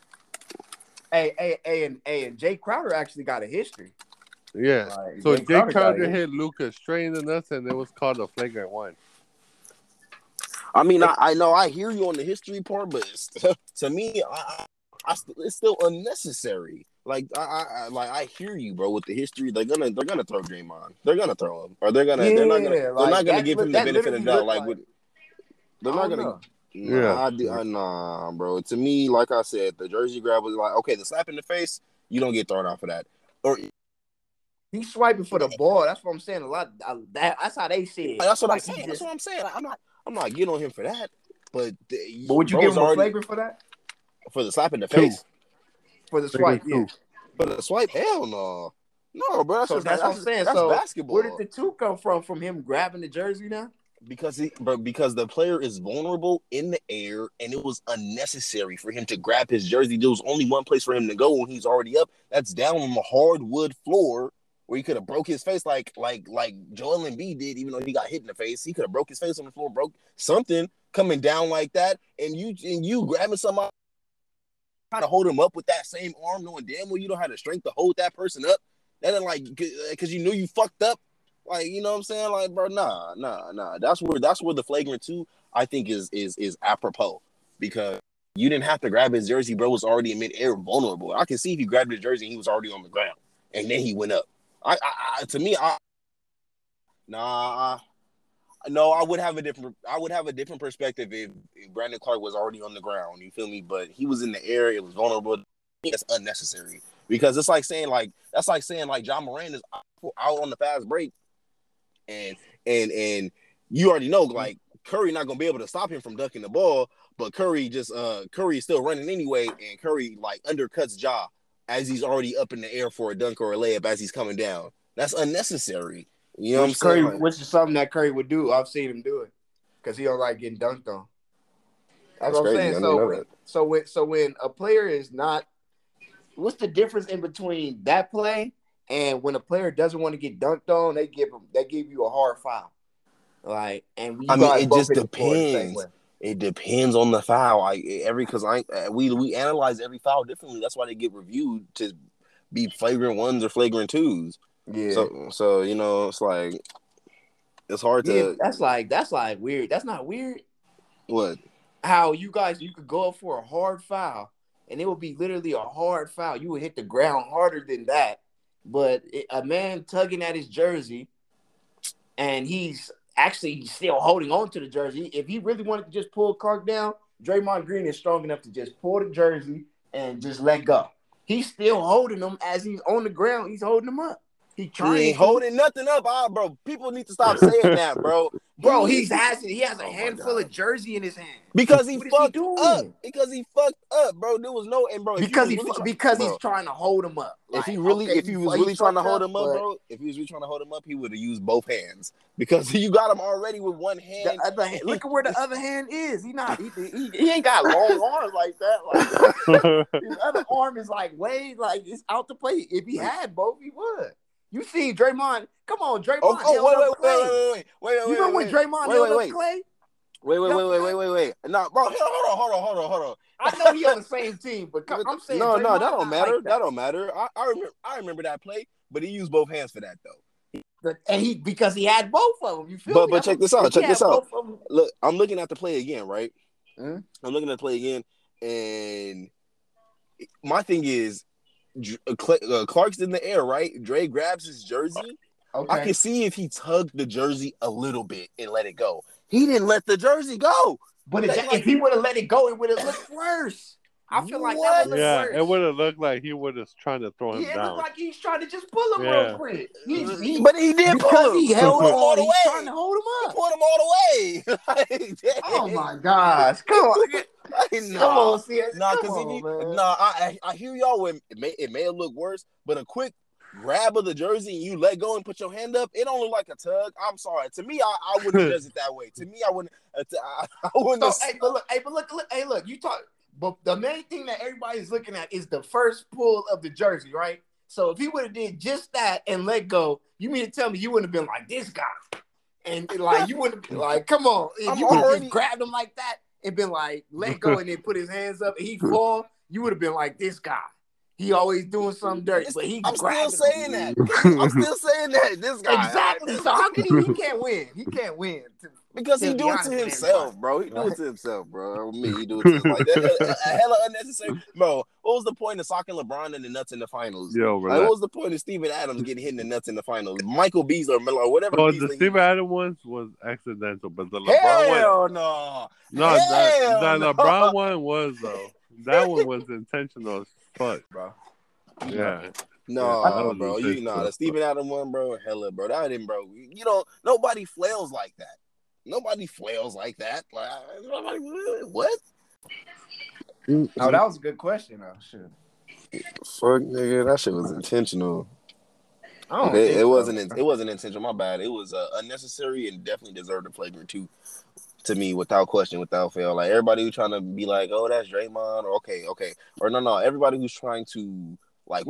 And Jake Crowder actually got a history. Yeah. So Jake Crowder hit Luka straight in the nuts, and it was called a flagrant 1. I mean, I know I hear you on the history part, but to me, it's still unnecessary. Like I hear you, bro. With the history, they're gonna throw Draymond. They're gonna throw him, or they're not gonna give him the benefit of the doubt. They're not gonna. Nah, bro. To me, like I said, the jersey grab was like, okay, the slap in the face, you don't get thrown out for that. Or he's swiping for the ball. That's what I'm saying. That's how they see it. That's what I'm saying. That's what I'm saying. I'm not getting on him for that. But would you give him a flagrant for that? For the slap in the face? For the swipe, yeah. For the swipe, hell no. No, bro. That's what I'm saying. That's basketball. Where did the 2 come from? From him grabbing the jersey now? Because the player is vulnerable in the air, and it was unnecessary for him to grab his jersey. There was only one place for him to go when he's already up. That's down on the hardwood floor where he could have broke his face like Joel Embiid did, even though he got hit in the face. He could have broke his face on the floor, broke something coming down like that, and you grabbing somebody, trying to hold him up with that same arm, knowing damn well you don't have the strength to hold that person up. That ain't like because you knew you fucked up. Like, you know what I'm saying? Like, bro, nah. That's where the flagrant 2, I think, is apropos. Because you didn't have to grab his jersey, bro. Was already in midair, vulnerable. I can see if he grabbed his jersey and he was already on the ground. And then he went up. No, I would have a different perspective if Brandon Clark was already on the ground. You feel me? But he was in the air. It was vulnerable. It's unnecessary. Because it's like saying John Moran is out on the fast break. And you already know, like, Curry not gonna be able to stop him from dunking the ball, but Curry is still running anyway, and Curry like undercuts Ja as he's already up in the air for a dunk or a layup as he's coming down. That's unnecessary. You know what I'm saying? Which is something that Curry would do. I've seen him do it because he don't like getting dunked on. That's what I'm saying. So when a player is not, what's the difference in between that play? And when a player doesn't want to get dunked on, they give you a hard foul. Like, and it just depends. It depends on the foul. We analyze every foul differently. That's why they get reviewed to be flagrant 1s or flagrant 2s. Yeah. So you know, it's like it's hard to. That's like weird. That's not weird. What? How you could go up for a hard foul, and it would be literally a hard foul. You would hit the ground harder than that. But a man tugging at his jersey, and he's actually still holding on to the jersey. If he really wanted to just pull Clark down, Draymond Green is strong enough to just pull the jersey and just let go. He's still holding him as he's on the ground. He's holding him up. He ain't holding nothing up, bro. People need to stop saying that, bro. Bro, he has a Oh, my handful God. of jersey in his hand. Because he What is he fucked doing? up. Because he fucked up, bro. There was no, and bro, if Because he was really he's trying to hold him up. if he Like, okay, was really trying to fucked hold up, him up, but bro, if he was really trying to hold him up, he would have used both hands because you got him already with one the hand. other hand, look at where the other hand is. He ain't got long arms like that. Like his other arm is like way like it's out to play. If he had both, he would. You seen Draymond? Come on, Draymond held up Clay. You remember when Draymond held up Clay? Wait. No, bro, hold on. I know he on the same team, but I'm saying no, Draymond that don't not matter. like That don't matter. I remember that play, but he used both hands for that though. And because he had both of them. You feel me? But check this out. Both of them. Look, I'm looking at the play again, right? Mm-hmm. I'm looking at the play again, and my thing is, Clark's in the air, right? Dre grabs his jersey. Okay. I can see if he tugged the jersey a little bit and let it go. He didn't let the jersey go. But if he would have let it go, it would have looked worse. I feel like that would look worse. It would have looked like he was trying to throw him down. It looked like he's trying to just pull him real quick. But he did pull him. He held him all the way. He's trying to hold him up. He pulled him all the way. Oh my gosh! Come on, come on, CS. I hear y'all. When it may have looked worse, but a quick grab of the jersey and you let go and put your hand up, it don't look like a tug. I'm sorry. To me, I wouldn't judge it that way. To me, I wouldn't. I wouldn't. So, look. You talk. But the main thing that everybody's looking at is the first pull of the jersey, right? So if he would have did just that and let go, you mean to tell me you wouldn't have been like this guy, and like you wouldn't have like, come on, if you would have just grabbed him like that and been like let go and then put his hands up and he fall, you would have been like this guy. He always doing something dirty, but I'm still saying that. I'm still saying that. This guy. Exactly. So how can he can't win? He can't win. Because he do it to himself, bro. He do it to himself, bro. Me, he do it to himself. Like that. A hella unnecessary. Bro, what was the point of socking LeBron in the nuts in the finals? Yo, like, what was the point of Steven Adams getting hit in the nuts in the finals? Michael Beasley or whatever. Oh, the Steven Adams one was accidental, but the LeBron one. No, that LeBron one was though. That one was intentional as fuck, bro. Yeah. No, bro. The Steven Adams one, bro. Hella, bro. That didn't, bro. You know, nobody flails like that. Nobody flails like that. Like, nobody, what? Oh, that was a good question, though. Shit. Fuck, nigga. That shit was intentional. It wasn't intentional. My bad. It was unnecessary and definitely deserved a flagrant 2. To me, without question, without fail. Like, everybody who's trying to be like, oh, that's Draymond, or okay. Or no. Everybody who's trying to, like,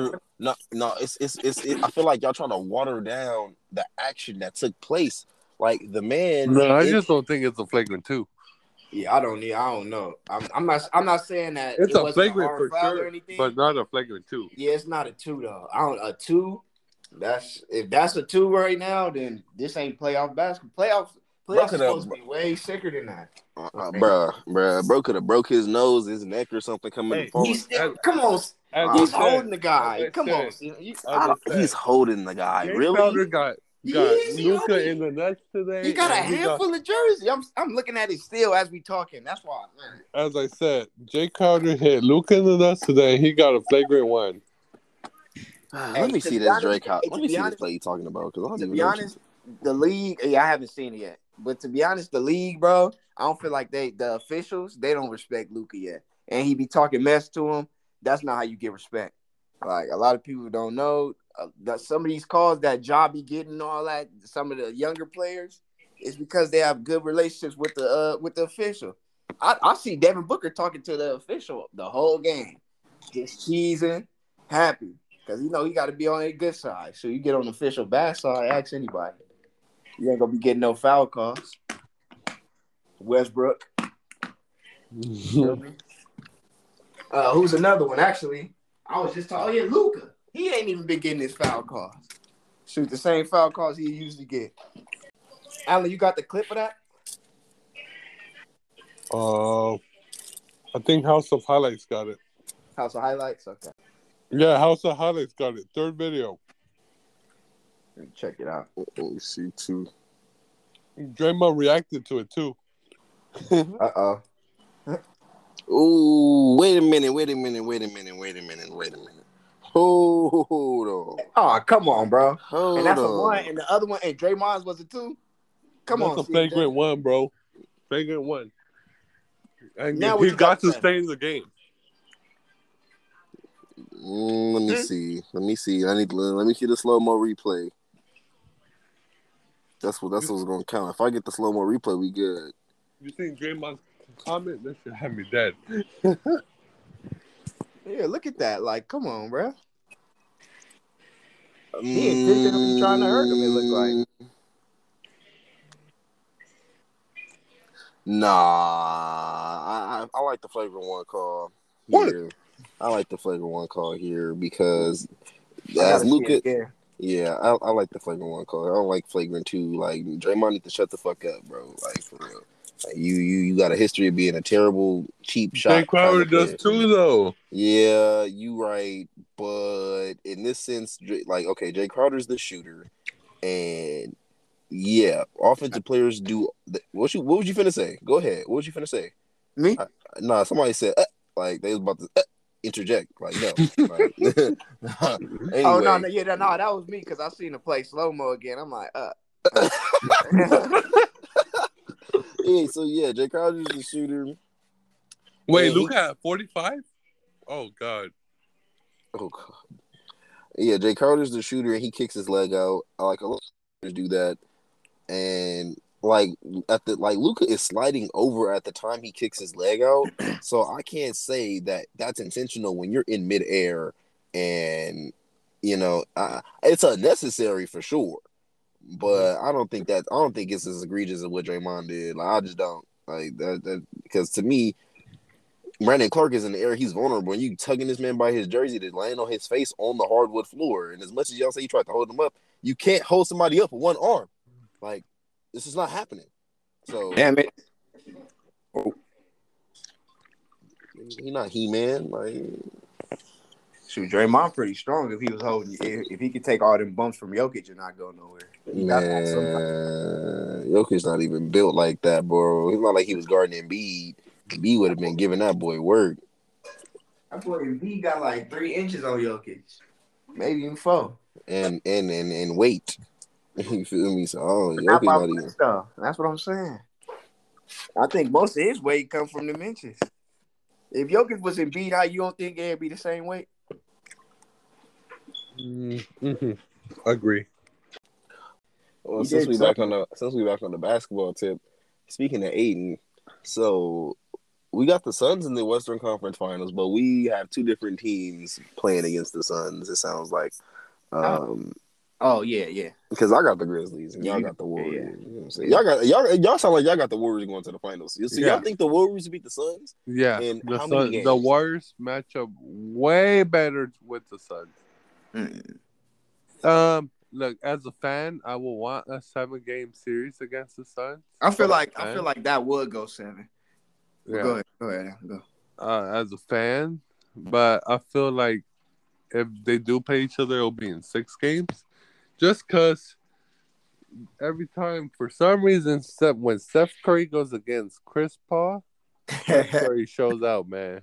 I feel like y'all trying to water down the action that took place. Like, the man. No, I just don't think it's a flagrant 2. Yeah, I don't know. I'm not saying that it's a flagrant for sure, or anything, but not a flagrant 2. Yeah, it's not a 2 though. A 2. If that's a 2 right now, then this ain't playoff basketball. Playoffs are supposed to be way sicker than that. Bro could have broke his nose, his neck, or something coming forward. He's holding the guy. Come on, he's holding the guy. Really? Crowder got Luka in the nuts today. He got a handful of jersey. I'm looking at it still as we talking. That's why, man. As I said, Jay Crowder hit Luka in the nuts today. He got a flagrant 1. Let me see this Drake. Let me see this play you talking about. To be honest, the league, I haven't seen it yet. But to be honest, the league, bro, I don't feel like the officials, they don't respect Luka yet. And he be talking mess to him. That's not how you get respect. Like, a lot of people don't know that some of these calls that Ja be getting and all that, some of the younger players, is because they have good relationships with the official. I see Devin Booker talking to the official the whole game. Just cheesing, happy. Because, he got to be on a good side. So you get on the official bad side, ask anybody. You ain't going to be getting no foul calls. Westbrook. Who's another one? Actually, I was just talking. Oh, yeah, Luka. He ain't even been getting his foul calls. Shoot the same foul calls he usually get. Alan, you got the clip of that? I think House of Highlights got it. House of Highlights? Okay. Yeah, House of Highlights got it. 3rd video. Let me check it out. Let me see, too. Draymond reacted to it, too. Uh-oh. Ooh, wait a minute. Hold on. Oh, come on, bro. Hold and that's on. a 1, and the other one, and Draymond's was a 2? Come That's on, a flagrant one, bro. Flagrant one. And Now he what you got to say? stay in the game. Let me see. Let me see the slow mo replay. That's what's gonna count. If I get the slow mo replay, we good. You think Draymond's comment? That should have me dead. Yeah, look at that. Like, come on, bro. He intentionally trying to hurt him, it looked like. Nah, I like the flagrant one call here. I like the flagrant one call here because as Luka, yeah, I like the flagrant one call. I don't like flagrant two. Like Draymond needs to shut the fuck up, bro. Like for real. Like, you got a history of being a terrible, cheap shot. Jay Crowder does too, though. Yeah, you right. But in this sense, like, okay, Jay Crowder's the shooter, and yeah, offensive players do. What was you finna say? Go ahead. What was you finna say? Me? Nah, somebody said like they was about to interject. Like no. Like, anyway. Oh no, that was me because I seen the play slow mo again. I'm like, Yeah, so yeah, Jay Crowder's the shooter. Wait, Luka at 45? Oh god. Yeah, Jay Crowder's the shooter and he kicks his leg out. I like a lot of players do that. And like Luka is sliding over at the time he kicks his leg out. So I can't say that that's intentional when you're in midair and it's unnecessary for sure. But I don't think it's as egregious as what Draymond did. Like I just don't like that because to me, Brandon Clark is in the air. He's vulnerable, and you tugging this man by his jersey to land on his face on the hardwood floor. And as much as y'all say you tried to hold him up, you can't hold somebody up with one arm. Like this is not happening. So damn it. He not He-Man. Like shoot, Draymond pretty strong if he was holding. If he could take all them bumps from Jokic and not go nowhere. Jokic's not even built like that, bro. He's not like he was guarding Embiid. Embiid would have been giving that boy work. That boy Embiid got like 3 inches on Jokic, maybe even 4. And weight. You feel me? So Jokic's not even. Stuff. That's what I'm saying. I think most of his weight comes from the inches. If Jokic was Embiid, how you don't think it'd be the same weight? Mm-hmm. Agree. Well, since we back on the basketball tip, speaking of Aiden, so we got the Suns in the Western Conference Finals, but we have 2 different teams playing against the Suns. It sounds like. Yeah. Because I got the Grizzlies and y'all got the Warriors. Yeah. You know what I'm saying? Y'all sound like y'all got the Warriors going to the finals. So y'all think the Warriors beat the Suns? Yeah. And how many games? The Warriors match up way better with the Suns. Mm. Look, as a fan, I will want a 7-game series against the Suns. I feel like that would go 7. Yeah. Go ahead. As a fan, but I feel like if they do play each other, it'll be in 6 games. Just because every time, for some reason, when Steph Curry goes against Chris Paul, Steph Curry shows out, man.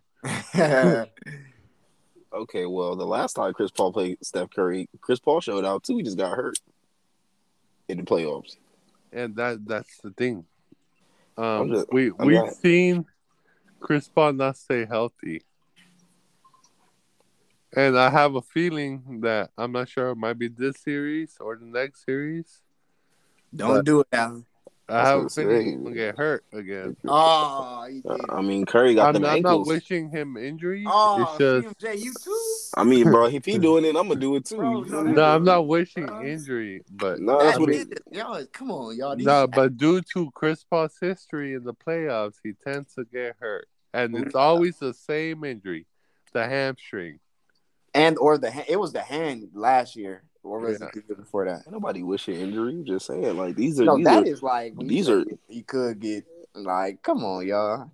Okay, well, the last time Chris Paul played Steph Curry, Chris Paul showed out too. He just got hurt in the playoffs. And that's the thing. We've seen Chris Paul not stay healthy. And I have a feeling that I'm not sure it might be this series or the next series. Don't do it, Alan. I have a feeling he's going to get hurt again. Oh, he did. I mean, Curry got them ankles. I'm not wishing him injury. Oh, it's just... CMJ, you too? I mean, bro, if he doing it, I'm going to do it too. Bro, no, I'm not wishing injury. But that's what y'all, come on, y'all. No, but due to Chris Paul's history in the playoffs, he tends to get hurt. And it's always the same injury, the hamstring. It was the hand last year. Or was it before that? Nobody wishing injury. Just saying, like these are. He could get like. Come on, y'all.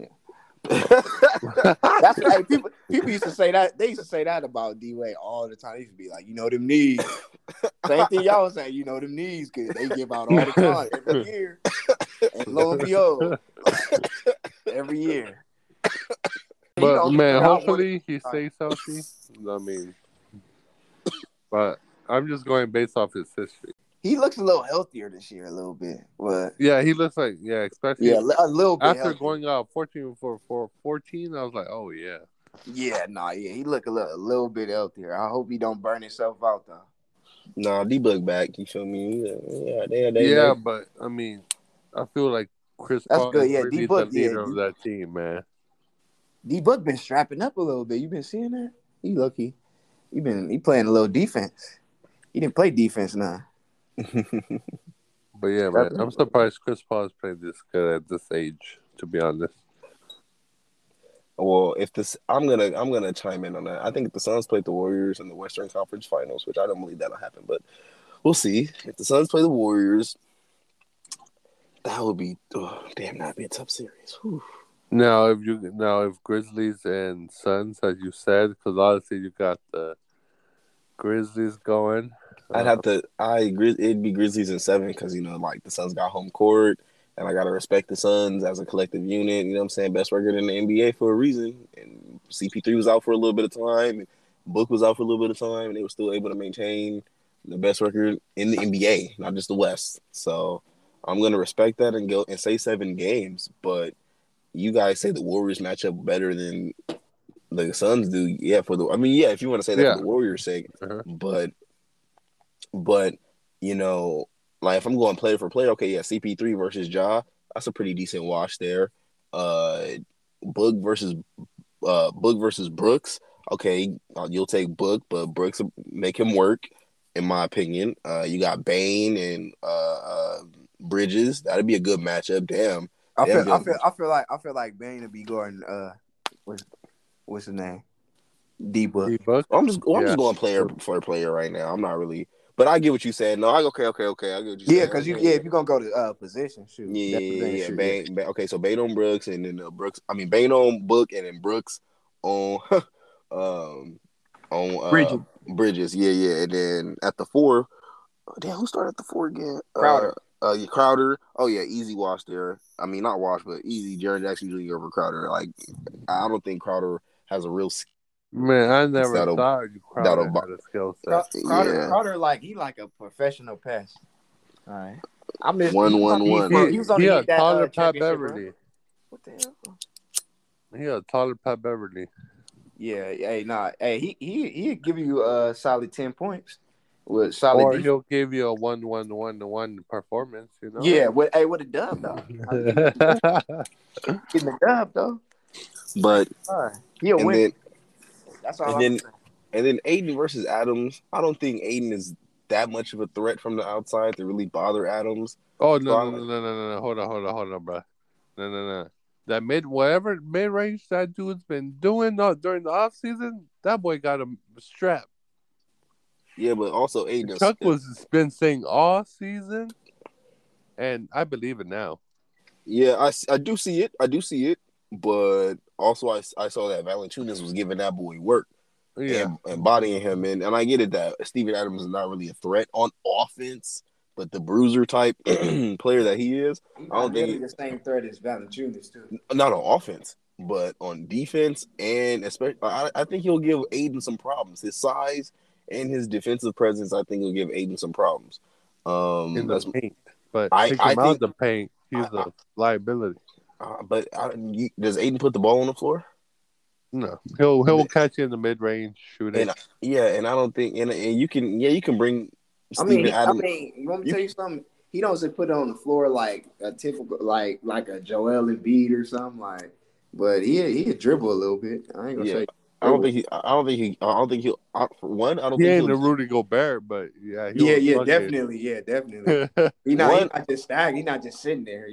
That's why people used to say that. They used to say that about D-Wade all the time. They used to be like, them knees. Same thing y'all was saying. Them knees. Cause they give out all the time every year. And lo and behold, every year. But man, hopefully he stays healthy. I mean, but I'm just going based off his history. He looks a little healthier this year, a little bit. But Yeah, he looks like especially yeah, a little bit after healthier. going out 14 for 14. I was like, oh yeah. Yeah, he look a little bit healthier. I hope he don't burn himself out though. Nah, D-Book back. You feel me? Yeah, Yeah, but I mean, I feel like Chris That's Paul good. is Yeah, really the D-Book. Yeah, leader of that team, man. D-Book been strapping up a little bit. You been seeing that? He lucky. He playing a little defense. He didn't play defense now. But yeah, man, I'm surprised Chris Paul is playing this good at this age. To be honest. Well, I'm gonna chime in on that. I think if the Suns played the Warriors in the Western Conference Finals, which I don't believe that'll happen, but we'll see. If the Suns play the Warriors, that would be that'd be a tough series. Whew. Now, if Grizzlies and Suns, as you said, because obviously you got the Grizzlies going. I agree. It'd be Grizzlies in 7 because like the Suns got home court, and I gotta respect the Suns as a collective unit. You know what I'm saying? Best record in the NBA for a reason. And CP3 was out for a little bit of time. Book was out for a little bit of time, and they were still able to maintain the best record in the NBA, not just the West. So I'm gonna respect that and go and say 7 games. But you guys say the Warriors match up better than the Suns do. Yeah, if you want to say that for the Warriors' sake, but like if I'm going player for player, okay, yeah, CP3 versus Ja, that's a pretty decent wash there. Book versus Brooks, okay, you'll take Book, but Brooks will make him work, in my opinion. You got Bane and Bridges, that'd be a good matchup. Damn. I feel like Bane would be going. What's his name? D-Book. I'm just going player for player right now. I'm not really, but I get what you said. No, okay. I get what you said. Yeah, because if you're gonna go to position, shoot. Yeah. Bane, okay, so Bane on Brooks, and then Bane on Book, and then Brooks on Bridges. Yeah, and then at the 4, who started at the 4 again? Crowder. Crowder. Oh yeah, easy wash there. I mean, not wash, but easy. Jaren Jackson Jr. over Crowder. Like, I don't think Crowder has a real skill. Man, I never thought Crowder had a skill set. Crowder, he like a professional pass. All right, I missed 1-1-1. He was on a taller Pat Beverly. Run. What the hell? He a taller Pat Beverly. Yeah, he'll give you a solid 10 points. With solid or he'll give you a 1-1-1-1 performance, Yeah, with a dub though. Getting the dub though. But he'll win. That's all. And then Ayton versus Adams. I don't think Ayton is that much of a threat from the outside to really bother Adams. Oh no! Hold on, bro. No. That whatever mid range that dude's been doing during the off season, that boy got a strap. Yeah, but also Aiden. Chuck was been saying all season, and I believe it now. Yeah, I do see it, but also I saw that Valanciunas was giving that boy work, and bodying him, and I get it that Steven Adams is not really a threat on offense, but the bruiser type player that he is, I don't think the same threat as Valanciunas too. Not on offense, but on defense, and especially I think he'll give Aiden some problems. His size and his defensive presence, I think, will give Aiden some problems. In the paint, but take him out of the paint, he's a liability. But does Aiden put the ball on the floor? No, he'll catch you in the mid range shooting. And I don't think and you can bring. Adams. You want me to tell you something? He doesn't put it on the floor like a typical like a Joel Embiid or something like. But he dribble a little bit. I ain't gonna say. I don't think he'll. For one, I don't think he'll. Rudy Gobert, but definitely. He's not just stagnant. He's not just sitting there.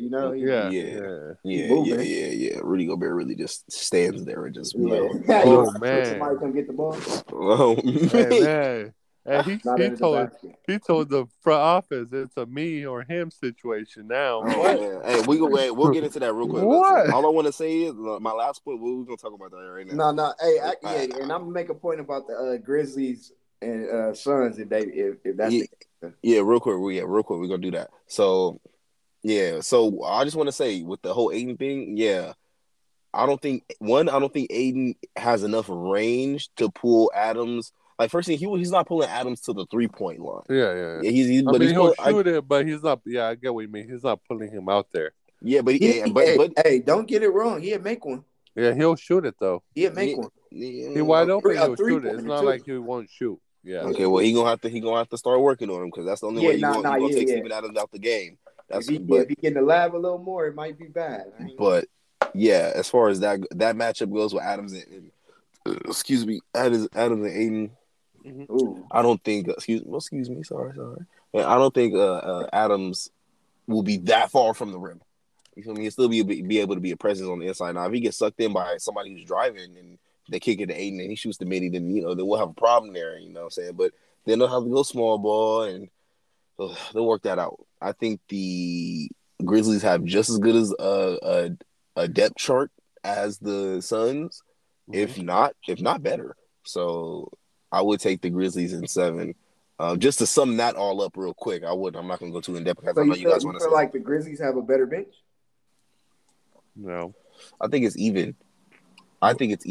Rudy Gobert really just stands there and just. Oh man! Somebody come get the ball. Oh man! And he told the front office it's a me or him situation now. Oh, hey, we'll get into that real quick. What? All I want to say is my last point. We're gonna talk about that right now. No. Hey, and I'm gonna make a point about the Grizzlies and Suns if that's real quick. Real quick. We're gonna do that. So I just want to say with the whole Aiden thing, I don't think Aiden has enough range to pull Adams Like first thing, he's not pulling Adams to the 3-point line. Yeah. He's I but mean, he's he'll pulling, shoot it, but he's not. Yeah, I get what you mean. He's not pulling him out there. yeah, but Hey, don't get it wrong. He'll make one. Yeah, he'll shoot it though. He'll make one. He wide open, he'll shoot it. It's not too. like he won't shoot. Yeah. Okay, well he gonna have to start working on him because that's the only way you're gonna take Steven Adams out the game. If he get in the lab a little more, it might be bad. But yeah, as far as that matchup goes with Adams and Adams and Aiden, I don't think excuse me, sorry. I don't think Adams will be that far from the rim. You feel me? He'll still be able to be a presence on the inside. Now, if he gets sucked in by somebody who's driving and they kick it to Aiden and he shoots the midi, then then we'll have a problem there. You know what I'm saying? But then they'll have to go small ball and they'll work that out. I think the Grizzlies have just as good as a depth chart as the Suns, if not better. So I would take the Grizzlies in 7. Just to sum that all up real quick, I'm not going to go too in depth because I know you guys want to say. Like the Grizzlies have a better bench? No, I think it's even. I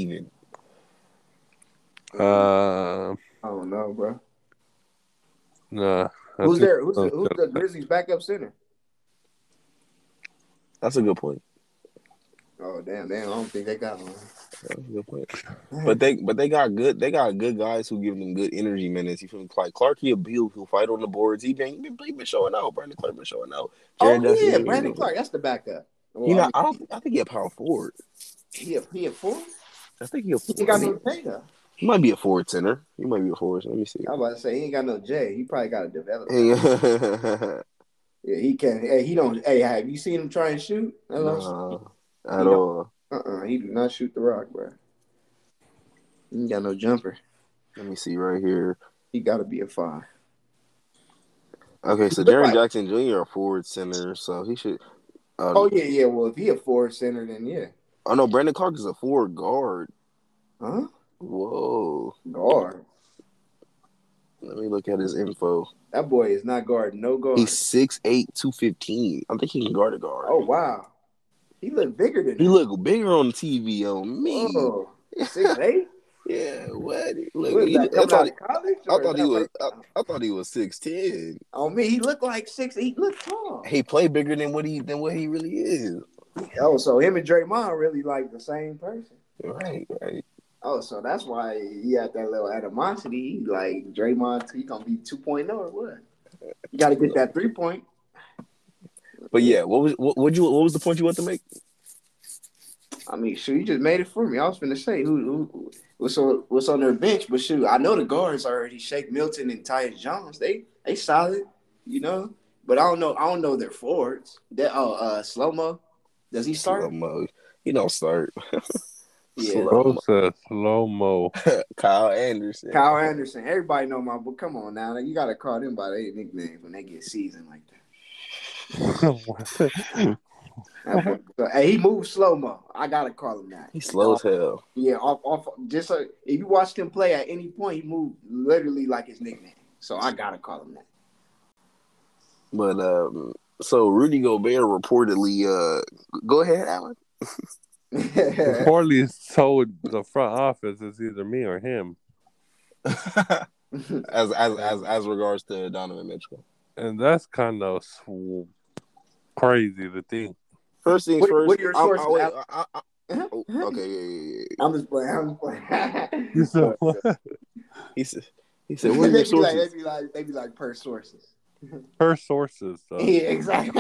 don't know, bro. Nah. Who's the Grizzlies' backup center? That's a good point. Oh damn! I don't think they got one. That's a good point. But they got good guys who give them good energy minutes. You feel me? Like Clark, he'll fight on the boards. He been showing out. Brandon Clark been showing out. Brandon Clark, that's the backup. Well, I think he a power forward. He a forward? I think he a forward. He got no J though. He might be a forward center. He might be a forward. Let me see. I was about to say he ain't got no J. He probably got to develop. Yeah, he can. Hey, he don't. Hey, have you seen him try and shoot? No, at all. He do not shoot the rock, bro. He ain't got no jumper. Let me see right here. He got to be a 5. Okay, so Jaren Jackson Jr. a forward center, so he should. Yeah. Well, if he a forward center, then yeah. Oh no, Brandon Clark is a forward guard. Huh? Whoa. Guard. Let me look at his info. That boy is not guarding no guard. He's 6'8", 215. I think he can guard a guard. Oh wow. He look bigger than He look bigger on TV on me. Oh, 6'8"? Yeah, what? I thought he was 6'10". On me, he looked like 6'8". He looked tall. He played bigger than what he really is. Oh, so him and Draymond really like the same person. Right. Oh, so that's why he had that little animosity. He like Draymond, he gonna be 2.0 or what? You got to get that 3-point. But yeah, what was the point you want to make? I mean, shoot, you just made it for me. I was finna say what's on their bench, but shoot, I know the guards already. Shake Milton and Tyus Jones, they solid, But I don't know their forwards. Slow-mo, does he start? Slow-mo, he don't start. Yeah, slow-mo. Kyle Anderson. Everybody know my book. Come on now, you gotta call them by their nicknames when they get seasoned like that. Hey, he moves slow-mo. I gotta call him that. He's slow as hell. Yeah, off. Just if you watched him play at any point, he moved literally like his nickname. So I gotta call him that. But so Rudy Gobert reportedly, go ahead, Alan. Reportedly told the front office it's either me or him. as regards to Donovan Mitchell, and that's kind of crazy to think. First things first. What are your sources? Okay, yeah. I'm just playing. You said what? He said, what are your sources? They be like per sources. Per sources, though. Yeah, exactly.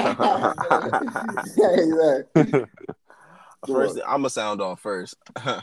Exactly. First, I'm gonna sound off first.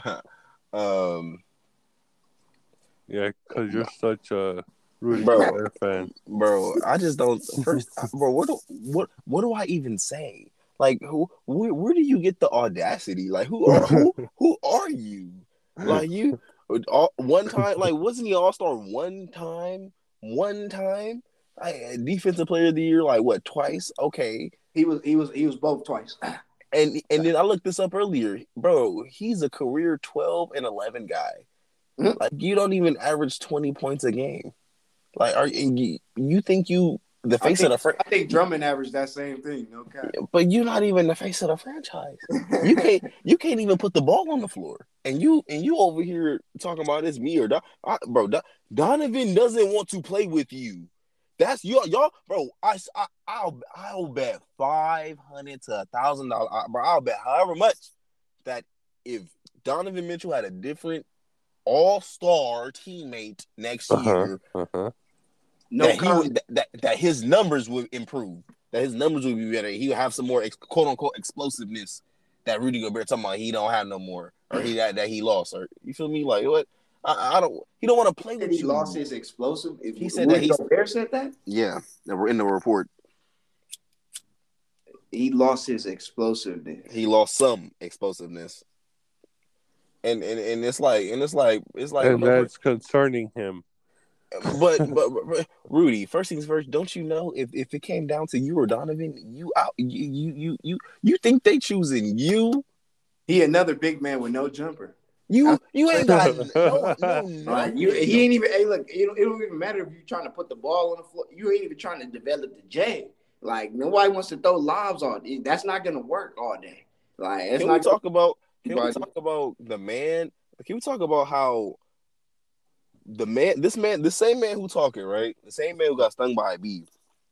Yeah, because you're such a Rudy Gobert fan, bro. I just don't. First, bro, what do I even say? Like, where do you get the audacity? Like, who are you? Like, you one time, like, wasn't he All-Star one time? Defensive Player of the Year, like what, twice? Okay, he was both twice. And then I looked this up earlier, bro. He's a career 12 and 11 guy. Mm-hmm. Like, you don't even average 20 points a game. Like, you think the face of the franchise? I think Drummond averaged that same thing. Okay, but you're not even the face of the franchise. You can't even put the ball on the floor. And you over here talking about it's me or Donovan doesn't want to play with you. That's y'all, bro. I'll bet $500 to $1,000, bro. I'll bet however much that if Donovan Mitchell had a different all-star teammate next year, that his numbers would improve. That his numbers would be better. He would have some more quote unquote explosiveness that Rudy Gobert talking about he don't have no more, or that he lost, or you feel me? Like what? I don't. He don't want to play with you. He lost his explosive. He said Rudy Gobert said that. Yeah, in the report. He lost his explosiveness. He lost some explosiveness, and it's like and that's concerning him. But Rudy, first things first, don't you know if it came down to you or Donovan, you think they choosing you? He another big man with no jumper. You ain't got no. Like he ain't even. Hey, look, it don't even matter if you're trying to put the ball on the floor. You ain't even trying to develop the J. Like nobody wants to throw lobs all day. That's not gonna work all day. Like Can we talk about the man? Can we talk about how the same man who talking, right? The same man who got stung by a bee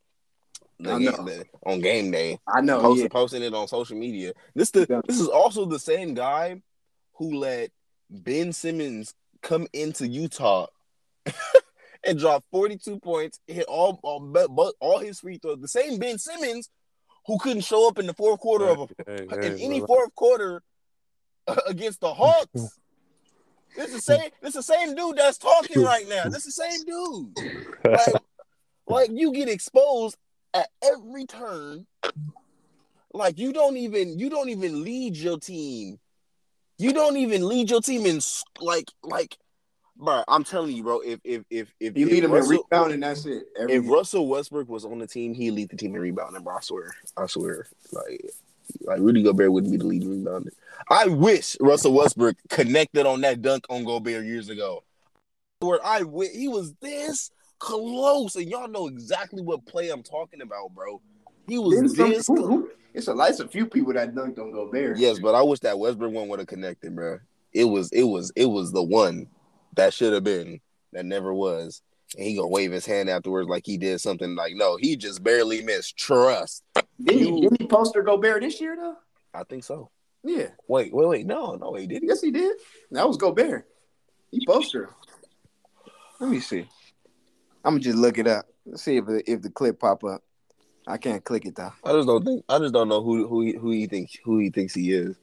on game day. I know. Posting it on social media. This is also the same guy who let Ben Simmons come into Utah and drop 42 points, hit all his free throws. The same Ben Simmons who couldn't show up in the fourth quarter fourth quarter against the Hawks. This is the same dude that's talking right now. This is the same dude. Like you get exposed at every turn. Like you don't even lead your team. You don't even lead your team in like, bro. I'm telling you, bro. If you lead him in rebounding, that's it. If Russell Westbrook was on the team, he'd lead the team in rebounding, bro. I swear. Like Rudy Gobert wouldn't be the lead rebounder. I wish Russell Westbrook connected on that dunk on Gobert years ago. He was this close, and y'all know exactly what play I'm talking about, bro. He was this close. It's a few people that dunked on Gobert. Yes, but I wish that Westbrook one would have connected, bro. It was the one that should have been that never was. And he gonna wave his hand afterwards like he did something. Like, no, he just barely missed. Trust. Didn't he poster Gobert this year though? I think so. Yeah. Wait. No, he didn't. Yes, he did. That was Gobert. He postered him. Let me see. I'm gonna just look it up. Let's see if the clip pop up. I can't click it though. I just don't know who he thinks he is.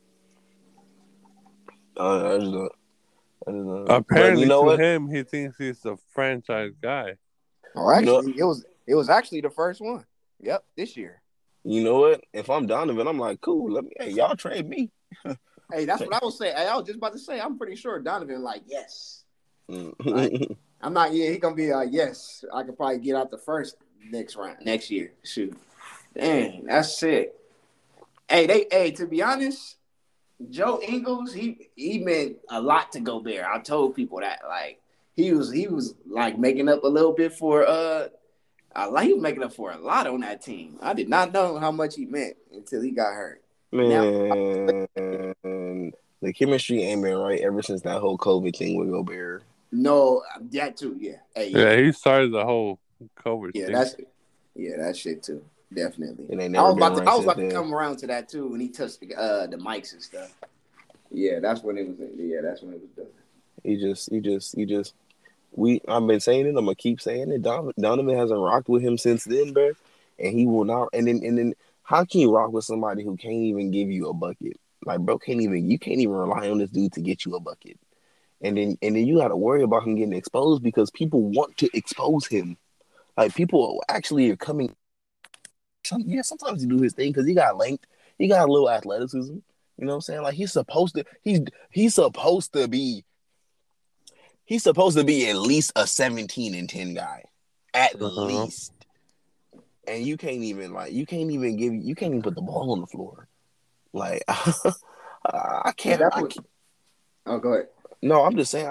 I just don't. Apparently, to him, he thinks he's the franchise guy. Oh, actually, it was actually the first one. Yep, this year. You know what? If I'm Donovan, I'm like, cool. Y'all trade me. Hey, that's what I was saying. I was just about to say. I'm pretty sure Donovan like yes. I'm not. Yeah, he gonna be yes. I could probably get out the first next year. Shoot, dang, that's sick. Hey, to be honest, Joe Ingles, he meant a lot to Gobert. I told people that like he was like making up a little bit for he was making up for a lot on that team. I did not know how much he meant until he got hurt. Man, the chemistry ain't been right ever since that whole COVID thing with Gobert. No, that too, yeah. Hey, yeah, he started the whole COVID thing. That shit too. Definitely. I was about to come around to that too when he touched the mics and stuff. Yeah, that's when it was. Yeah, that's when it was done. He just. I've been saying it. I'm gonna keep saying it. Donovan hasn't rocked with him since then, bro, and he will not. And then, how can you rock with somebody who can't even give you a bucket? Like, bro, you can't even rely on this dude to get you a bucket. And then you got to worry about him getting exposed because people want to expose him. Like people actually are coming. Sometimes he do his thing because he got length. He got a little athleticism. You know what I'm saying? Like he's supposed to be at least a 17-10 guy. At least. And you can't even put the ball on the floor. Like I can't. Oh, go ahead. No, I'm just saying.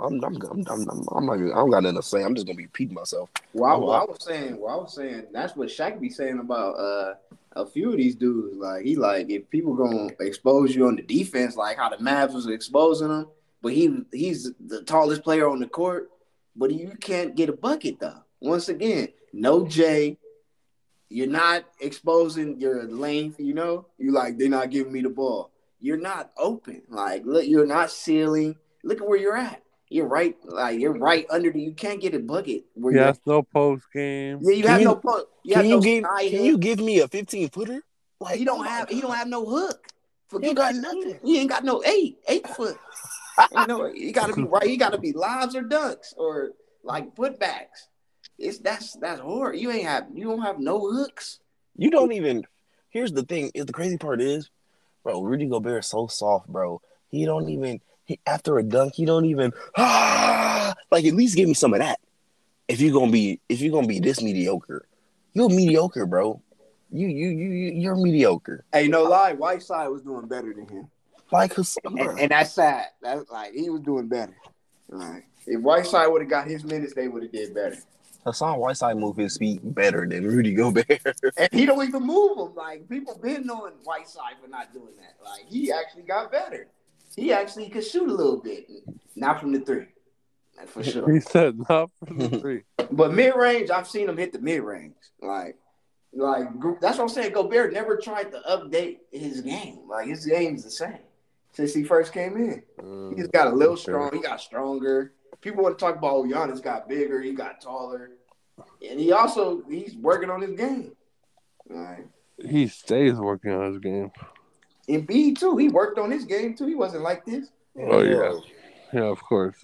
I'm not. I don't got nothing to say. I'm just gonna be repeating myself. I was saying that's what Shaq be saying about a few of these dudes. Like if people gonna expose you on the defense, like how the Mavs was exposing him, but he's the tallest player on the court, but you can't get a bucket though. Once again, no J. You're not exposing your length. You like they're not giving me the ball. You're not open. Like look, you're not sealing. Look at where you're at. You're right under the. You can't get a bucket where you're. Yes, no post game. Yeah, you Can have no you post. You have no sky can hook. you give me a 15-footer? Like He oh don't my have. He don't god, have no hook. you Forget got 15. nothing. He ain't got no 8 foot. You got to be right. You got to be lobs or dunks or like putbacks. That's hard. You don't have no hooks. You don't even. Here's the thing. Is the crazy part is, bro. Rudy Gobert is so soft, bro. He don't even. After a dunk, he don't even. Like at least give me some of that. If you're gonna be this mediocre, you're mediocre, bro. You're mediocre. Hey, no lie. Whiteside was doing better than him. Like, And that's sad. That's like he was doing better. Like if Whiteside would have got his minutes, they would have did better. Hassan Whiteside move his feet better than Rudy Gobert. And he don't even move them. Like people been knowing Whiteside for not doing that. Like he actually got better. He actually could shoot a little bit, not from the three, that's for sure. He said not from the three. But mid range, I've seen him hit the mid range. Like that's what I'm saying. Gobert never tried to update his game. Like his game's the same since he first came in. He's got a little strong. He got stronger. People want to talk about Giannis got bigger. He got taller, and he's working on his game. Right. He stays working on his game. Embiid too. He worked on his game too. He wasn't like this. Oh yeah, of course.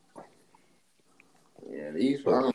Yeah, these man.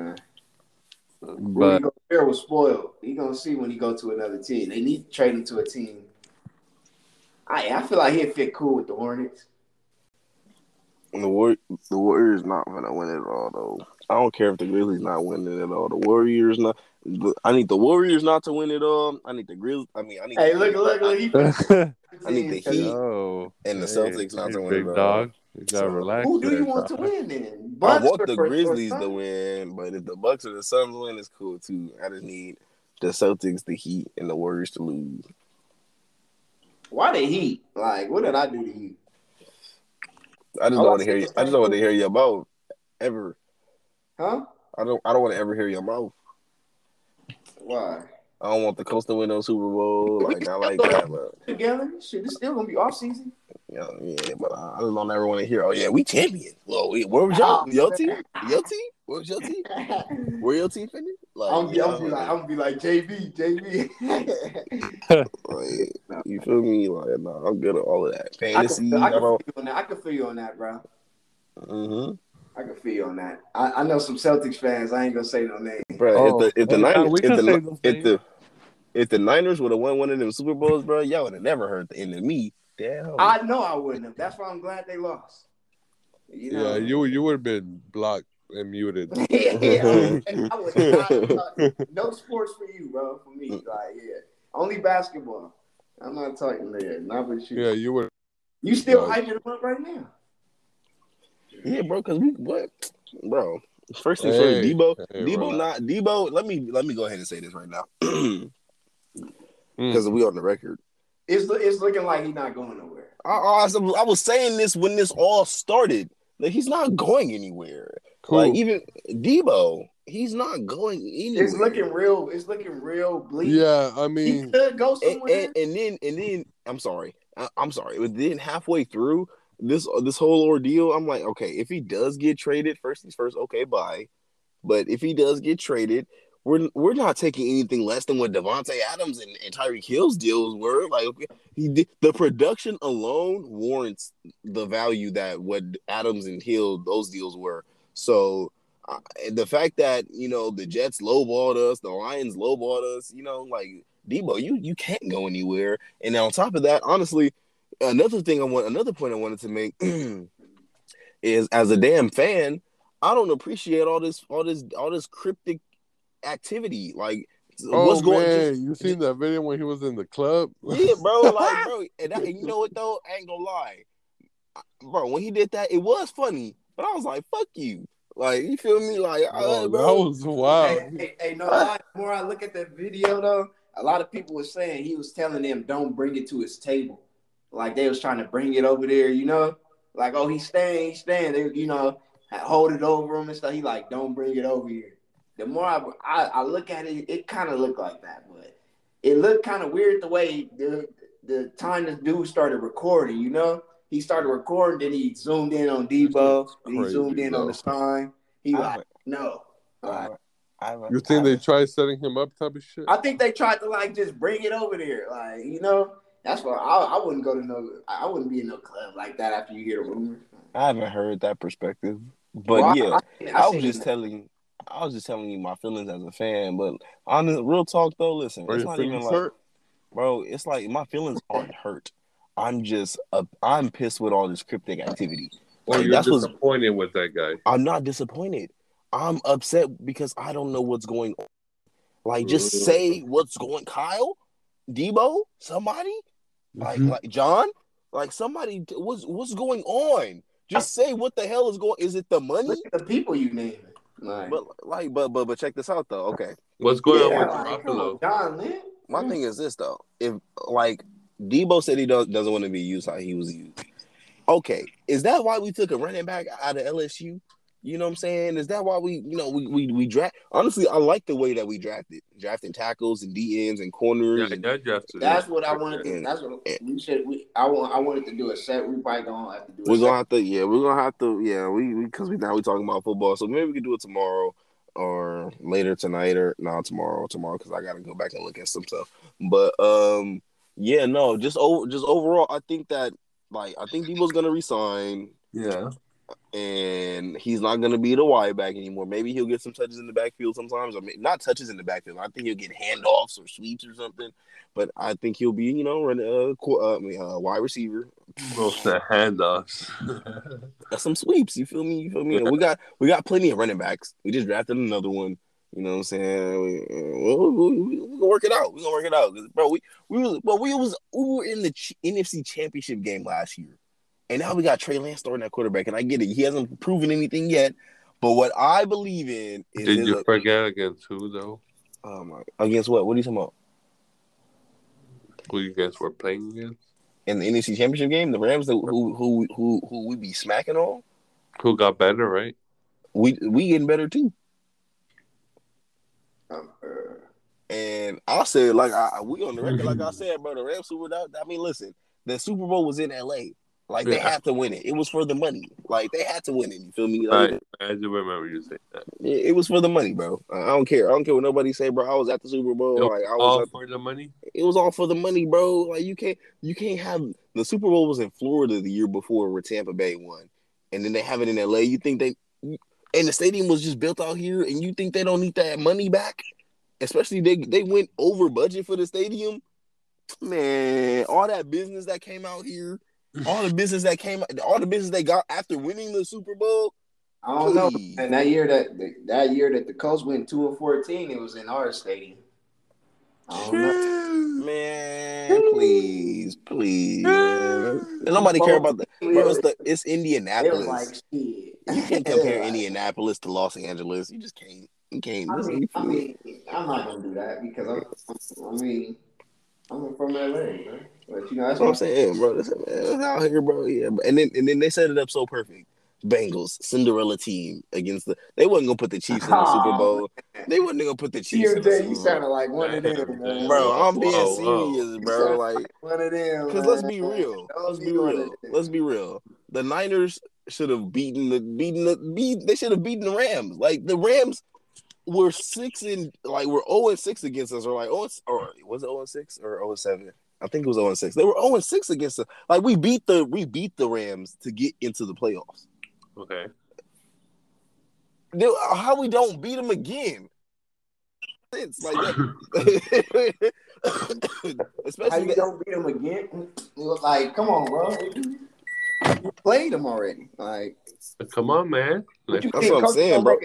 But Rudy Gobert was spoiled. He gonna see when he go to another team. They need to trade him to a team. I feel like he'd fit cool with the Hornets. The Warriors not gonna win it all though. I don't care if the Grizzlies not winning it all. The Warriors not. I need the Warriors not to win it all. I need the Grizzlies. I need. Hey, look. I need the Heat and the Celtics not to win big it all. Dog. You gotta relax. Who do you want to win then? I Bucks want the or Grizzlies Suns? to win, but if the Bucks or the Suns win, it's cool too. I just need the Celtics, the Heat, and the Warriors to lose. Why the Heat? Like, what did I do to you? I just don't want to hear you. I just don't want to hear your mouth ever. Huh? I don't want to ever hear your mouth. Why? I don't want the Coast to win no Super Bowl. Like I like that, but together, shit, it's still gonna be off season. yeah, but I just don't ever want to hear. Oh yeah, we champions. Well, where was your team? Your team? What was your team? Where your team finished? Like, I'm gonna be like JV. Like, you feel me? Like, nah, I'm good at all of that. Fantasy. I can feel you on that, bro. Mm-hmm. I can feel you on that. I know some Celtics fans. I ain't gonna say no name. Bro, if the Niners would have won one of them Super Bowls, bro, y'all would have never heard the end of me. Damn. I know I wouldn't have. That's why I'm glad they lost. Yeah, you would have been blocked and muted. I would not. No sports for you, bro. For me, only basketball. I'm not talking there. Not with you. Yeah, you would. You still hyping them up right now? Yeah, bro. Because bro. First things first, Debo. Let me go ahead and say this right now, because we on the record. It's looking like he's not going nowhere. I was saying this when this all started. Like he's not going anywhere. Cool. Like even Debo, he's not going anywhere. It's looking real bleak. Yeah, I mean, he could go somewhere. And then I'm sorry. But then halfway through this whole ordeal, I'm like, okay, if he does get traded, first things first, okay, bye. But if he does get traded, we're not taking anything less than what Devontae Adams and Tyreek Hill's deals were. Like the production alone warrants the value that what Adams and Hill those deals were. So the fact that the Jets lowballed us, the Lions lowballed us, like Debo, you can't go anywhere. And on top of that, honestly, another point I wanted to make is as a damn fan, I don't appreciate all this cryptic activity. Like, what's going on? You seen that video when he was in the club? Yeah, bro. Like, bro, and you know what though? I ain't gonna lie. bro, when he did that, it was funny, but I was like, "Fuck you!" Like, you feel me? Like, Bro, bro, that was wild. Hey, no lie. The more I look at that video, though, a lot of people were saying he was telling them don't bring it to his table. Like they was trying to bring it over there, you know? Like, oh, he's staying. They, you know, hold it over him and stuff. He like, don't bring it over here. The more I look at it, it kind of looked like that, but it looked kind of weird the way the time this dude started recording, you know? He started recording, then he zoomed in on Debo, then he zoomed in on the sign. He like, no. Like, You think they tried setting him up type of shit? I think they tried to like just bring it over there. Like, you know, that's why I wouldn't go to I wouldn't be in no club like that after you hear the rumors. I haven't heard that perspective, but Well, yeah, I was just telling you my feelings as a fan. But on the real talk though, listen, it's not even like, bro, it's like my feelings aren't hurt. I'm pissed with all this cryptic activity. Or Like, you're disappointed with that guy. I'm not disappointed. I'm upset because I don't know what's going on. Like, just say what's going. Kyle, Debo, somebody, like John, like somebody. What's going on? Just say what the hell is going. Is it the money? Look at the people you name. Like, but check this out though. Okay, what's going on with Garoppolo? John Lynn? My thing is this though. If like Debo said he doesn't want to be used how he was used. Okay, is that why we took a running back out of LSU? You know what I'm saying? Is that why we draft? Honestly, I like the way that we drafting tackles and DNs and corners. Yeah, that's what I wanted to. That's what we should. I wanted to do a set. We probably gonna have to do. We're gonna have to. Yeah, we because now we talking about football, so maybe we can do it tomorrow or later tonight or not tomorrow because I gotta go back and look at some stuff. But yeah, no, just overall, I think Debo's gonna resign. Yeah. And he's not going to be the wide back anymore. Maybe he'll get some touches in the backfield sometimes, or not touches in the backfield. I think he'll get handoffs or sweeps or something. But I think he'll be, running wide receiver. Most the handoffs. That's some sweeps. You feel me? Yeah. We got plenty of running backs. We just drafted another one. You know what I'm saying? We're gonna work it out. We're gonna work it out, bro. We were in the NFC Championship game last year. And now we got Trey Lance starting at quarterback, and I get it. He hasn't proven anything yet, but what I believe in is... Did you forget against who, though? Against what? What are you talking about? Who you guys were playing against? In the NFC Championship game? The Rams, who we be smacking on? Who got better, right? We getting better, too. And I'll say, we on the record, like I said, bro, the Rams Super Bowl... I mean, listen, the Super Bowl was in L.A., Like, they had to win it. It was for the money. Like, they had to win it. You feel me? Like, I do remember you saying that. It was for the money, bro. I don't care. I don't care what nobody say, bro. I was at the Super Bowl. For the money? It was all for the money, bro. Like, you can't have... The Super Bowl was in Florida the year before where Tampa Bay won. And then they have it in L.A. You think they... And the stadium was just built out here, and you think they don't need that money back? Especially they went over budget for the stadium. Man, all that business that came out here... all the business they got after winning the Super Bowl. I don't know. And that year that the Colts went 2-14, it was in our stadium. I don't know. Man, please. Man. Nobody care about that. Bro, it's Indianapolis. Like, shit. You can't compare Indianapolis to Los Angeles. You just can't. You can't. I mean, I'm not gonna do that because I'm from LA, man. But that's what I'm saying, bro. Listen, man, it's out here, bro. Yeah, and then they set it up so perfect. Bengals, Cinderella team against they wasn't gonna put the Chiefs in the Super Bowl. Man. They wasn't gonna put the Chiefs in the Super Bowl. You sounded like one of them, man. Bro. I'm being serious, bro. Like one of them. Because let's be real. Let's be real. The Niners should have beaten they should have beaten the Rams. Like the Rams were 0-6 against us, or was it 0-6 or 0-7? I think it was 0-6. They were 0-6 against us. Like we beat the Rams to get into the playoffs. Okay. How we don't beat them again? It's like that. Especially how you don't beat them again? Like, come on, bro. You played them already. Like, come on, man. That's what I'm saying, bro.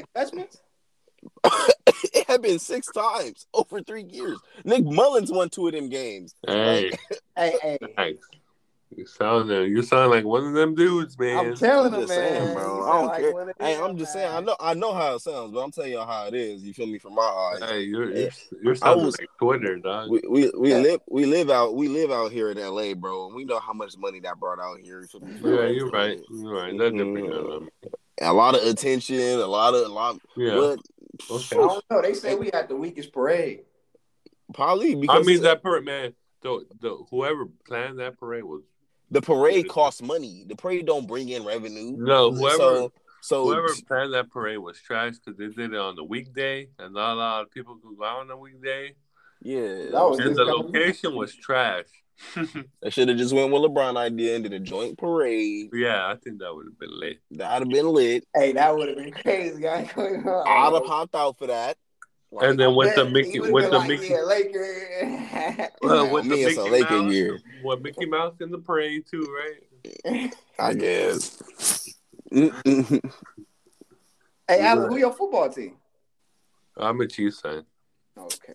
It had been 6 times over 3 years. Nick Mullins won 2 of them games. Hey. Hey. Thanks. You sound like one of them dudes, man. I'm telling I'm him, just saying, man. bro. You I sound don't like care. one of Hey, them, I'm just saying. man. I know how it sounds, but I'm telling y'all how it is. You feel me? From my eyes. Hey, Eh, you're I sounding was like Twitter, dog. we live out here in LA, bro, and we know how much money that brought out here. You feel me? For Yeah, rent, you're right. You're right. That depends on them. A lot of attention, a lot. Yeah. But Okay. I don't know. They say we had the weakest parade. probably I because mean that parade, man. The whoever planned that parade was the parade costs money. The parade don't bring in revenue. no So whoever planned that parade was trash because they did it on the weekday, and not a lot of people could go out on the weekday. yeah, That was And this the coming location was trash. they should have just went with LeBron idea and did a joint parade. Yeah, I think that would have been lit. That'd have been lit. Hey, that would have been crazy, guy. I'd have popped out for that. Like, And then with the He Mickey, would with have the been like, Mickey, yeah, Laker. with the me and some Mickey Laker Mouse, gear. what Mickey Mouse in the parade too, right? I guess. Hey, Alan, who your football team? I'm a Chiefs fan. Okay.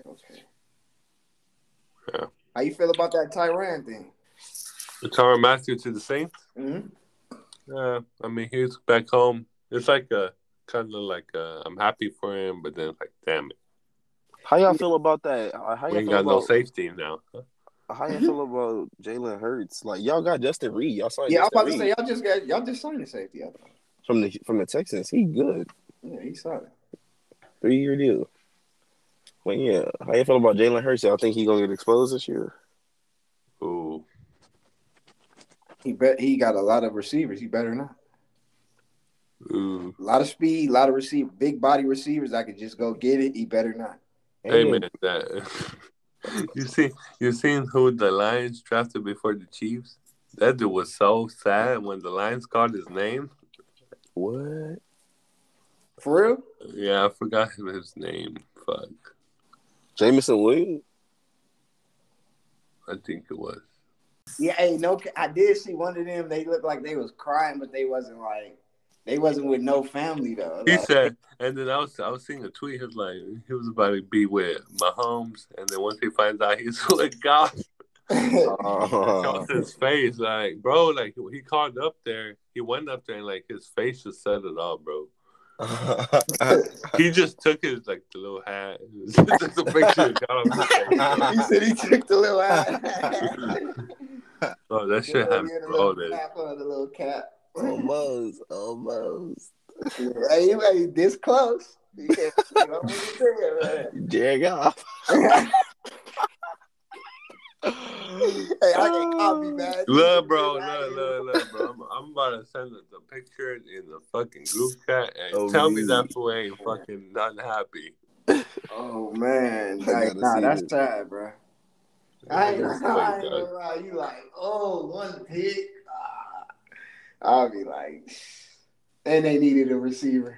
Yeah. How you feel about that Tyrann thing? Tyrann Mathieu to the Saints. Mm-hmm. I mean, he's back home. It's like a kind of like I'm happy for him, but then like, damn it, How y'all feel about that? How we y'all ain't feel got no about safety now. how y'all feel about Jalen Hurts? Like y'all got Justin Reed. Y'all signed Yeah, I was Justin about to say Reed y'all just signed the safety. I thought. from the Texans. He good. Yeah, he signed it. 3-year deal. But yeah, how you feel about Jalen Hurts? Y'all think he gonna get exposed this year? Ooh, He got a lot of receivers. He better not. ooh. A lot of speed, a lot of big body receivers. I could just go get it. He better not. Hey And man, that you seen who the Lions drafted before the Chiefs? That dude was so sad when the Lions called his name. what? For real? Yeah, I forgot his name. Fuck, Jameson Williams? I think it was. Yeah, hey, no, I did see one of them. They looked like they was crying, but they wasn't with no family though. He Like, said, and then I was seeing a tweet. He was like, he was about to be with Mahomes, and then once he finds out he's with God, shows his face, like, bro, like he called up there, he went up there, and like his face just said it all, bro. He just took his like the little hat, took the picture, and got on his face. he said he took the little hat. Oh, that shit had me the rolling. little cap. almost. Hey, this close. You can't, Jared Goff. Hey, I can copy, man. Look, bro. I'm about to send the picture in the fucking group chat and tell me that fool ain't fucking not happy. Oh man, gotta see that's this. sad, bro. I ain't gonna lie. You like, oh, one pick. I'll be like, and they needed a receiver.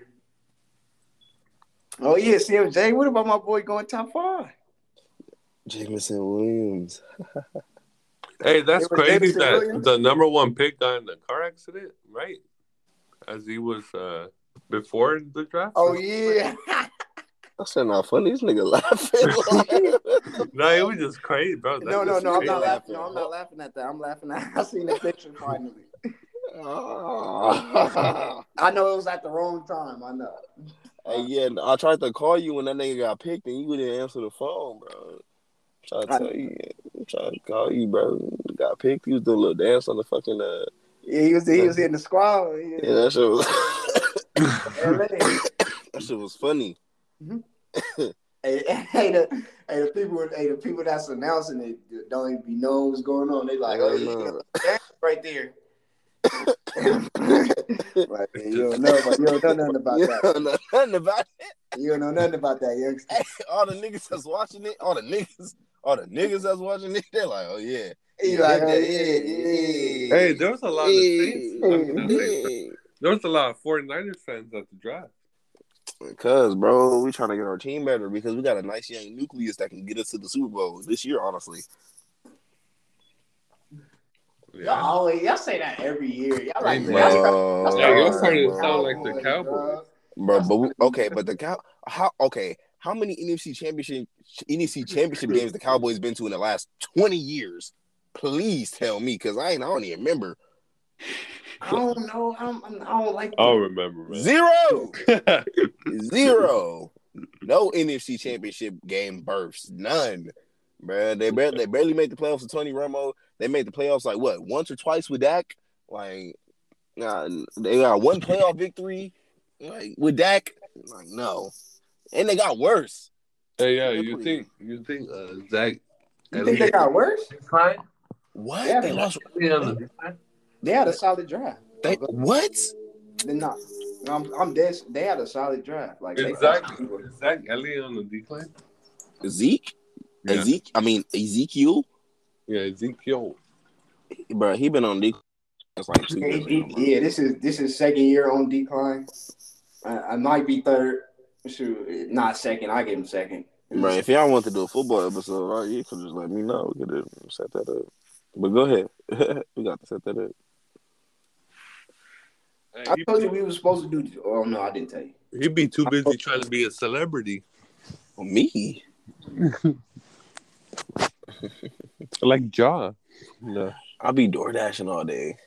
Oh yeah, CMJ. What about my boy going top 5? Jameson Williams. Hey, that's crazy Jameson that Williams? the number one pick got in the car accident, right? As he was before the draft. Oh yeah. That's not funny. This nigga laughing. No, it was just crazy, bro. No, I'm not crazy. laughing. No, I'm not laughing at that. I'm laughing at I seen the picture finally. I know it was at the wrong time. I know. Hey, yeah, I tried to call you when that nigga got picked and you didn't answer the phone, bro. I'm trying to tell you. I'm trying to call you, bro. Got picked. He was doing a little dance on the fucking Yeah, he was in the squad. Yeah, that shit was LA. that shit was funny. Mm-hmm. The people that's announcing it don't even know what's going on. They like, oh, that's right there. Like, you don't know nothing about that. You don't know nothing about it. You don't know nothing about that, youngster. Hey, all the niggas that's watching it, all the niggas that's watching it, they're like, oh yeah. He like, oh, yeah. Hey, there was a lot of Saints. There was a lot of 49ers fans at the draft. Because, bro, we trying to get our team better because we got a nice young nucleus that can get us to the Super Bowl this year, honestly. Yeah. Y'all say that every year. Y'all like, y'all starting to sound like the Cowboys. How many NFC championship games the Cowboys been to in the last 20 years? Please tell me, because I don't even remember. I don't know. I don't like. I'll remember, man. 0. 0. No NFC Championship game berths. None. Bruh, they barely made the playoffs with Tony Romo. They made the playoffs like what, once or twice with Dak? Like, they got one playoff victory like with Dak. Like, no. And they got worse. Hey, yeah, you think Zach? You think they got worse? Decline? What? Yeah, they lost. They had a solid draft. What? They're not. I'm dead. They had a solid draft. Like Is Zach Elliott on the decline? Zeke? Yeah. Ezekiel? Yeah, Ezekiel. Bro, he been on decline. That's like 2 years. Yeah, this is second year on decline. I might be third. Shoot, not second. I give him second. Bro, if y'all want to do a football episode, right, you could just let me know. We could set that up. But go ahead. We got to set that up. I told you we were supposed to do. Oh no, I didn't tell you. He'd be too busy trying to be a celebrity. Me? Like Ja. No. I'll be door dashing all day.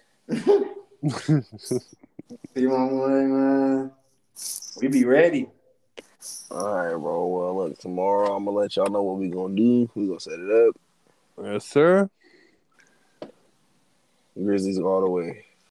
311, man. We be ready. All right, bro. Well, look, tomorrow I'm gonna let y'all know what we gonna do. We gonna set it up. Yes, sir. Grizzlies all the way.